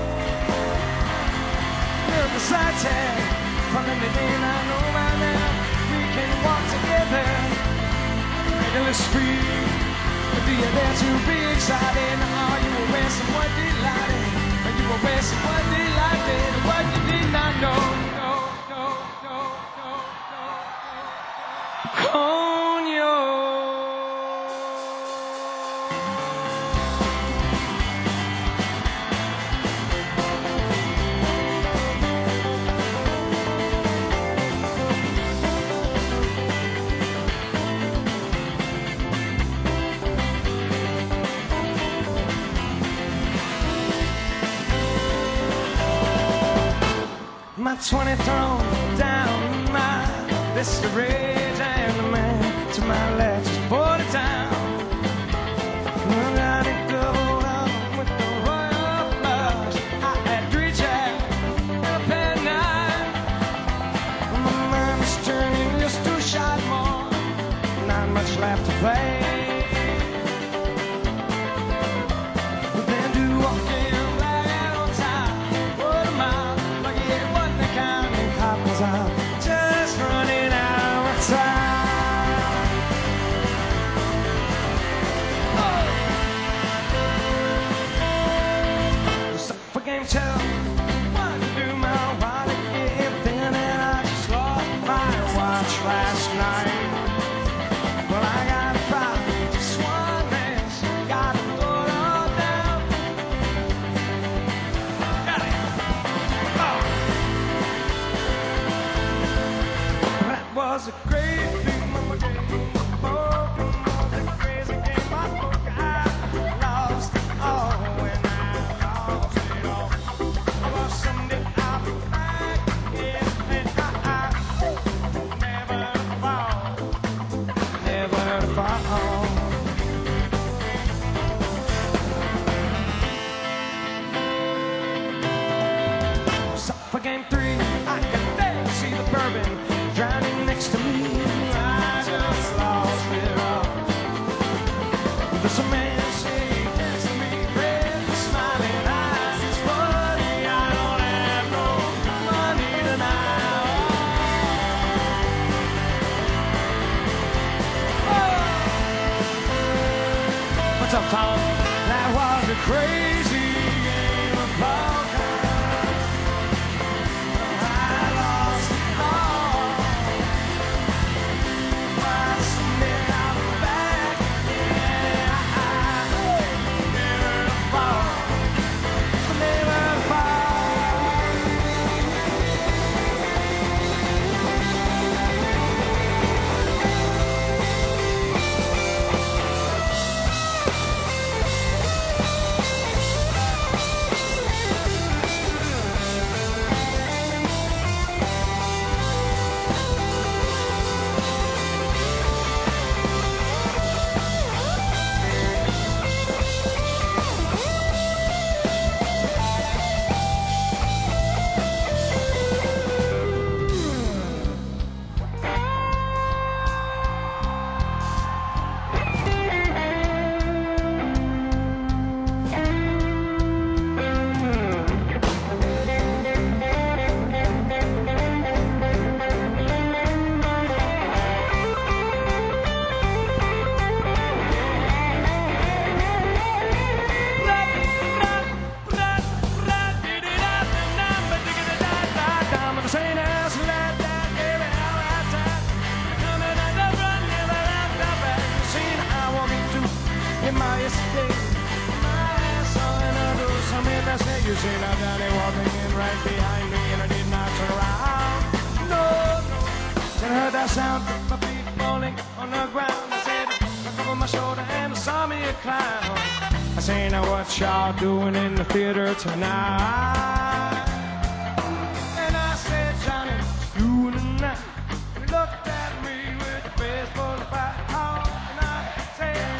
We're beside tag. Following the day, I know by now we can walk together, reckless speed. Do you dare to be excited? Are you aware someone delighted? Are you aware someone delighted? What you did not know? No, no, no, no, no, no. On your twenty thrown down my list of rage, and the man to my left is forty down. Well, got it doubled up with the royal flush. I had three jacks and a penknife. My mind is turning just two shot more. Not much left to play. I'm just running out of time. Oh. Stop for game two. What to do my wallet give? Then and I just lost my watch last night. Well, I got a problem, just one mess. Got to go all down. Got it. Oh. Was a great big mama game. Oh, it was a crazy game. I think I lost it all when I lost it all. Well, someday I'll be back. Yeah, and I, I never fall, never fall. So for game three, I can barely see the bourbon drowning next to me. I just lost it all. There's a man sitting next to me, red smiling eyes. It's funny, I don't have no money tonight. Oh. What's up, Tom? That was a crazy game of poker. My escape, my ass on another summit. I said, you see now Johnny walking in right behind me, and I did not turn around. No, no. Then I heard that sound, my feet falling on the ground. I said, I covered my shoulder and I saw me a clown. I say, now what y'all doing in the theater tonight? And I said, Johnny, you tonight. He looked at me with a face full of fire. And I said,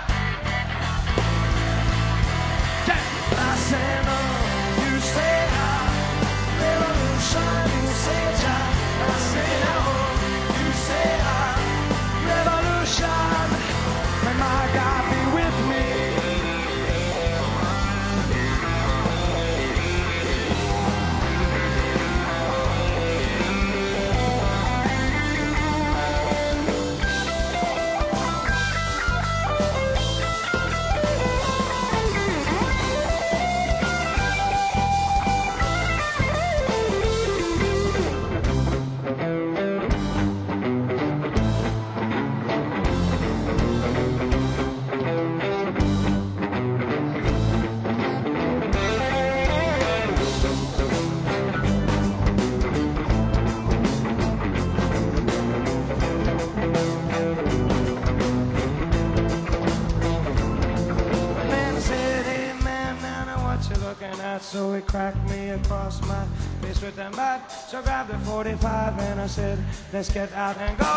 I say no, you say I, revolution, you say John. I say no, you say I, revolution. May my God be with me. what you're looking at, so he cracked me across my face with that bat. So I grabbed a forty-five and I said, let's get out and go.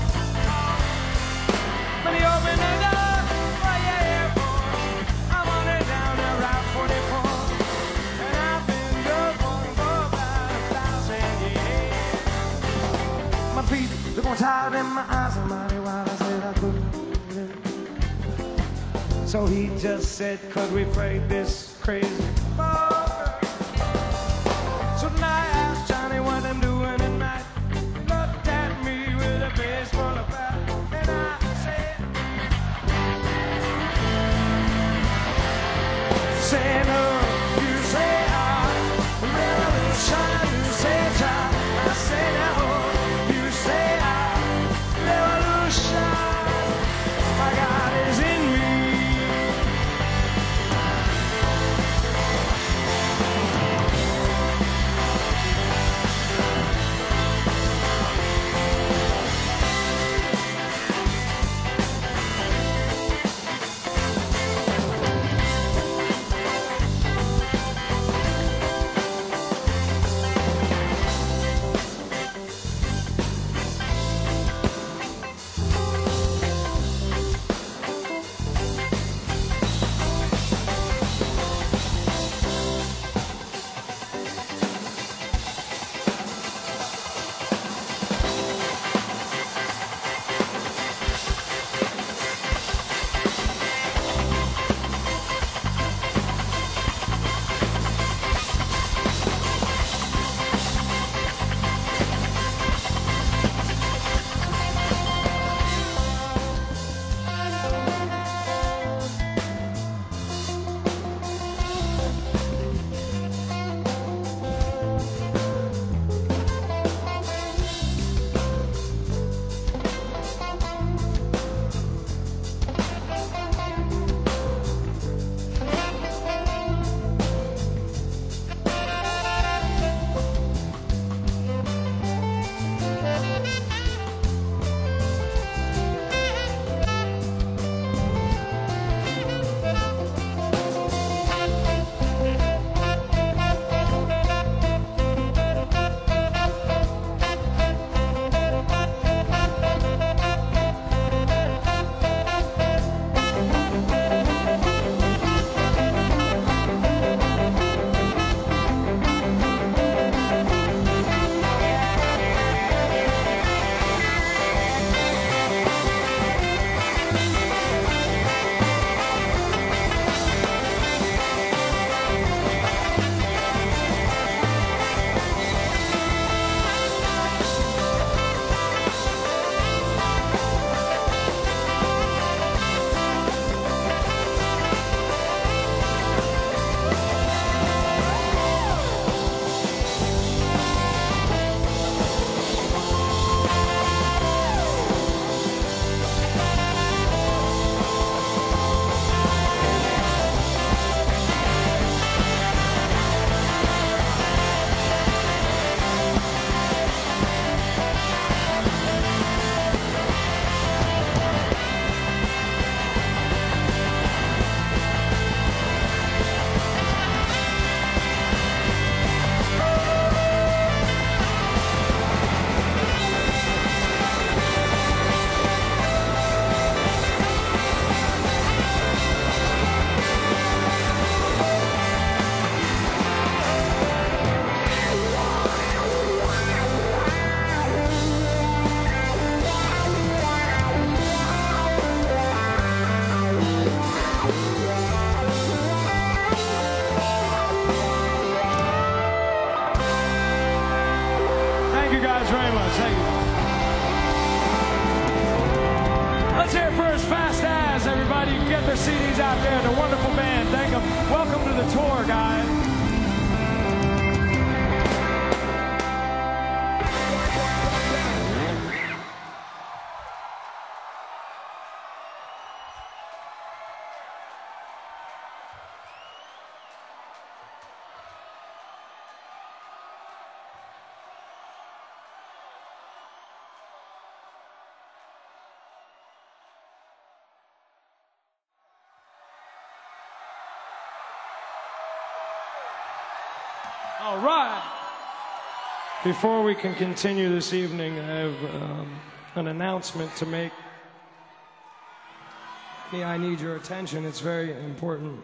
But he opened the door, oh yeah, yeah, boy. I'm on it down to Route forty-four, and I've been good for about a thousand years. My feet, they're going tired in my eyes, and mighty wild. I said I couldn't live. So he just said, could we pray this crazy boy? So then I asked Johnny what I'm doing at night. He looked at me with a baseball bat, and I said, say no, you say I, revolution, you say John, I say no, you say I, revolution, my God is in me. their C Ds out there. The wonderful band. Thank them. Welcome to the tour, guys. All right. Before we can continue this evening, I have um, an announcement to make. I need your attention. It's very important.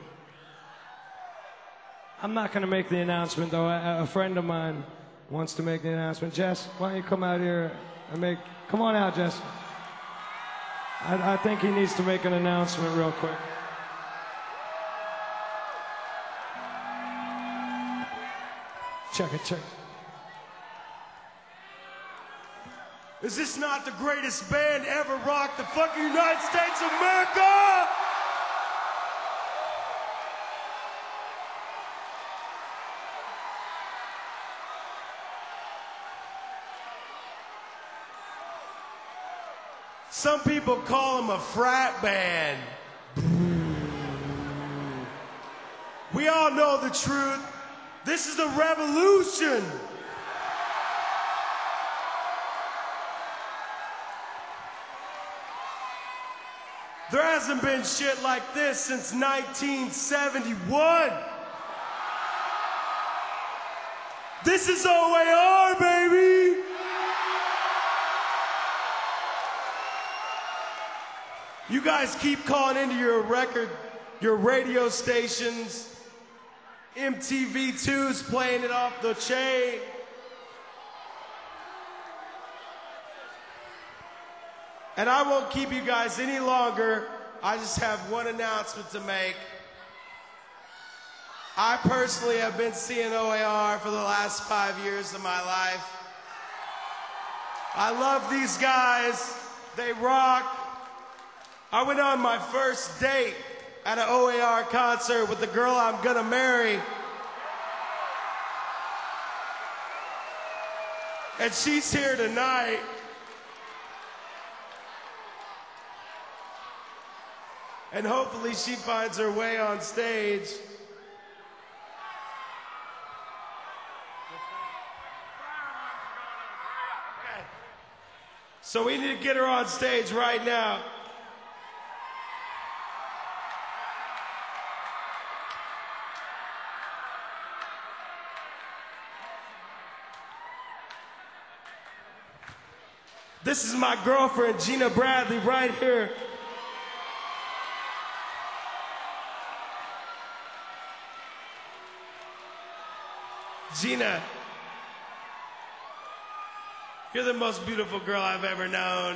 I'm not going to make the announcement, though. A, a friend of mine wants to make the announcement. Jess, why don't you come out here and make... Come on out, Jess. I, I think he needs to make an announcement real quick. Check it, check it. Is this not the greatest band ever rocked the fucking United States of America? Some people call them a frat band. We all know the truth. This is a revolution. There hasn't been shit like this since nineteen seventy-one. This is O A R, baby. You guys keep calling into your record, your radio stations. M T V two's playing it off the chain. And I won't keep you guys any longer. I just have one announcement to make. I personally have been seeing O A R for the last five years of my life. I love these guys. They rock. I went on my first date at an O A R concert with the girl I'm gonna marry. And she's here tonight. And hopefully she finds her way on stage. Okay. So we need to get her on stage right now. This is my girlfriend, Gina Bradley, right here. Gina, you're the most beautiful girl I've ever known.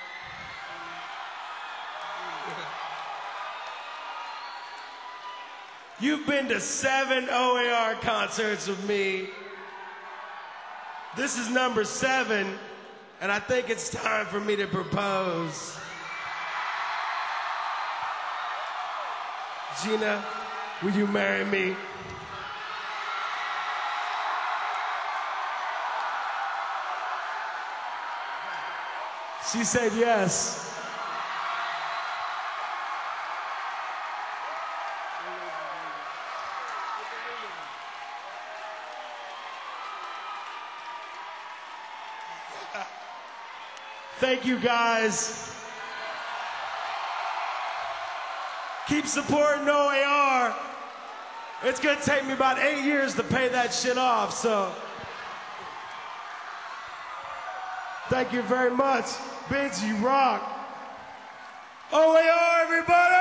You've been to seven O A R concerts with me. This is number seven, and I think it's time for me to propose. Gina, will you marry me? She said yes. Thank you, guys. Keep supporting O A R. It's gonna take me about eight years to pay that shit off, so. Thank you very much. Benji, you rock. O A R, everybody!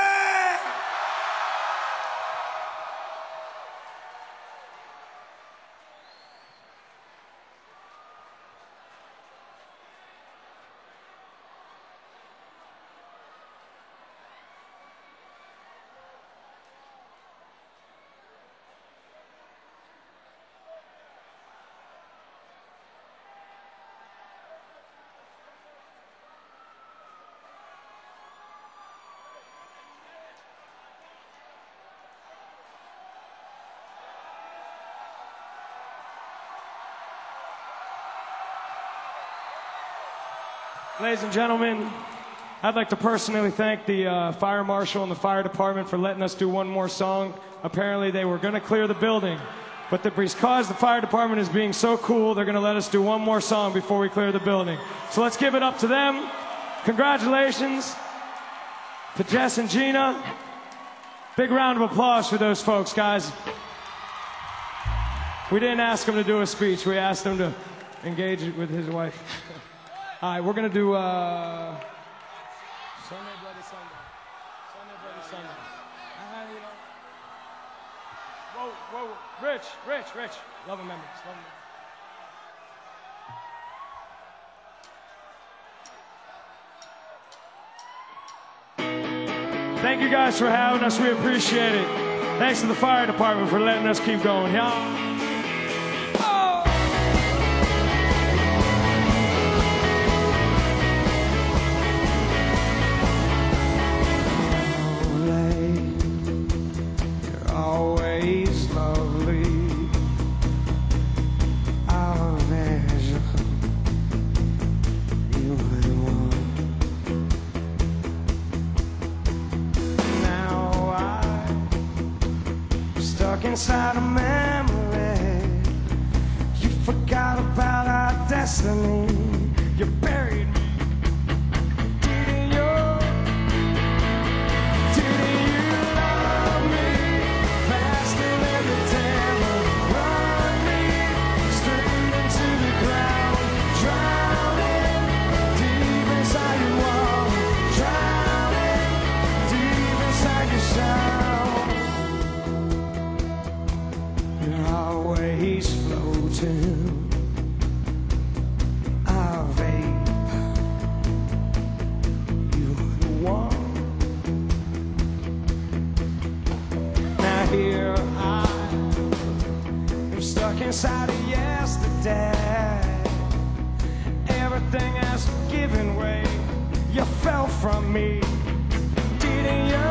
Ladies and gentlemen, I'd like to personally thank the uh, fire marshal and the fire department for letting us do one more song. Apparently they were going to clear the building, but the, because the fire department is being so cool, they're going to let us do one more song before we clear the building. So let's give it up to them. Congratulations to Jess and Gina. Big round of applause for those folks, guys. We didn't ask him to do a speech. We asked him to engage with his wife. All right, we're going to do uh, Sunday, Bloody Sunday. Sunday, Bloody Sunday. Uh, you know. Whoa, whoa, whoa. Rich, Rich, Rich. Love and memories. Love and memories. Thank you guys for having us. We appreciate it. Thanks to the fire department for letting us keep going. Yeah. Oh. You're always lovely. Our vision. You were the one. Stuck inside a memory. You forgot about our destiny. You buried me. Didn't you? Didn't you love me? Faster than the devil. Run me straight into the ground. Drowning deep inside your wall. Drowning deep inside your sound. You're always floating, our vapor. You were the one. Now here I am stuck inside of yesterday. Everything has given way. You fell from me, didn't you?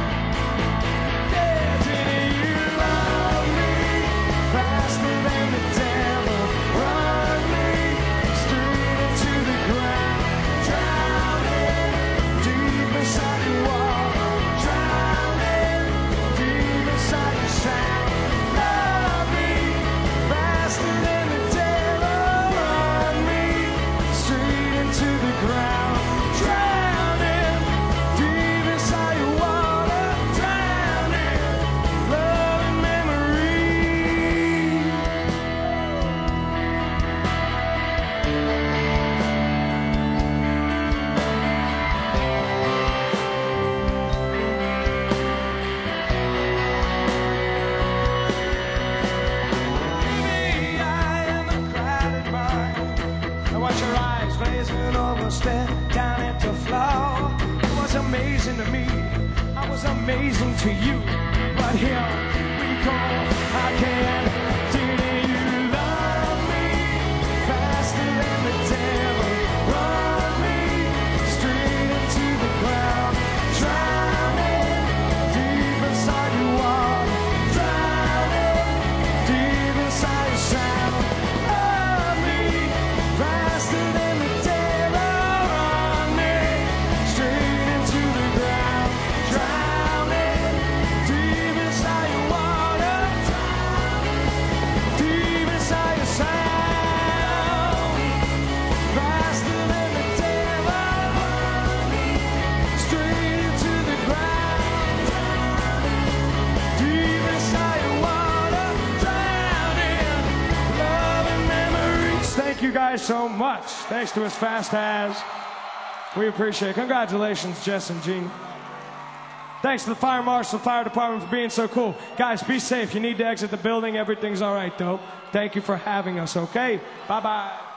Step down at the floor. It was amazing to me. I was amazing to you. But here we go again. Didn't you love me? Faster than the devil. Run me straight into the ground. Drowning deep inside your wall. Drowning deep inside your sound. Love me faster than the devil. Thank you guys so much. Thanks to As Fast As. We appreciate it. Congratulations, Jess and Gene. Thanks to the Fire Marshal, Fire Department for being so cool. Guys, be safe. You need to exit the building. Everything's all right, though. Thank you for having us, okay? Bye-bye.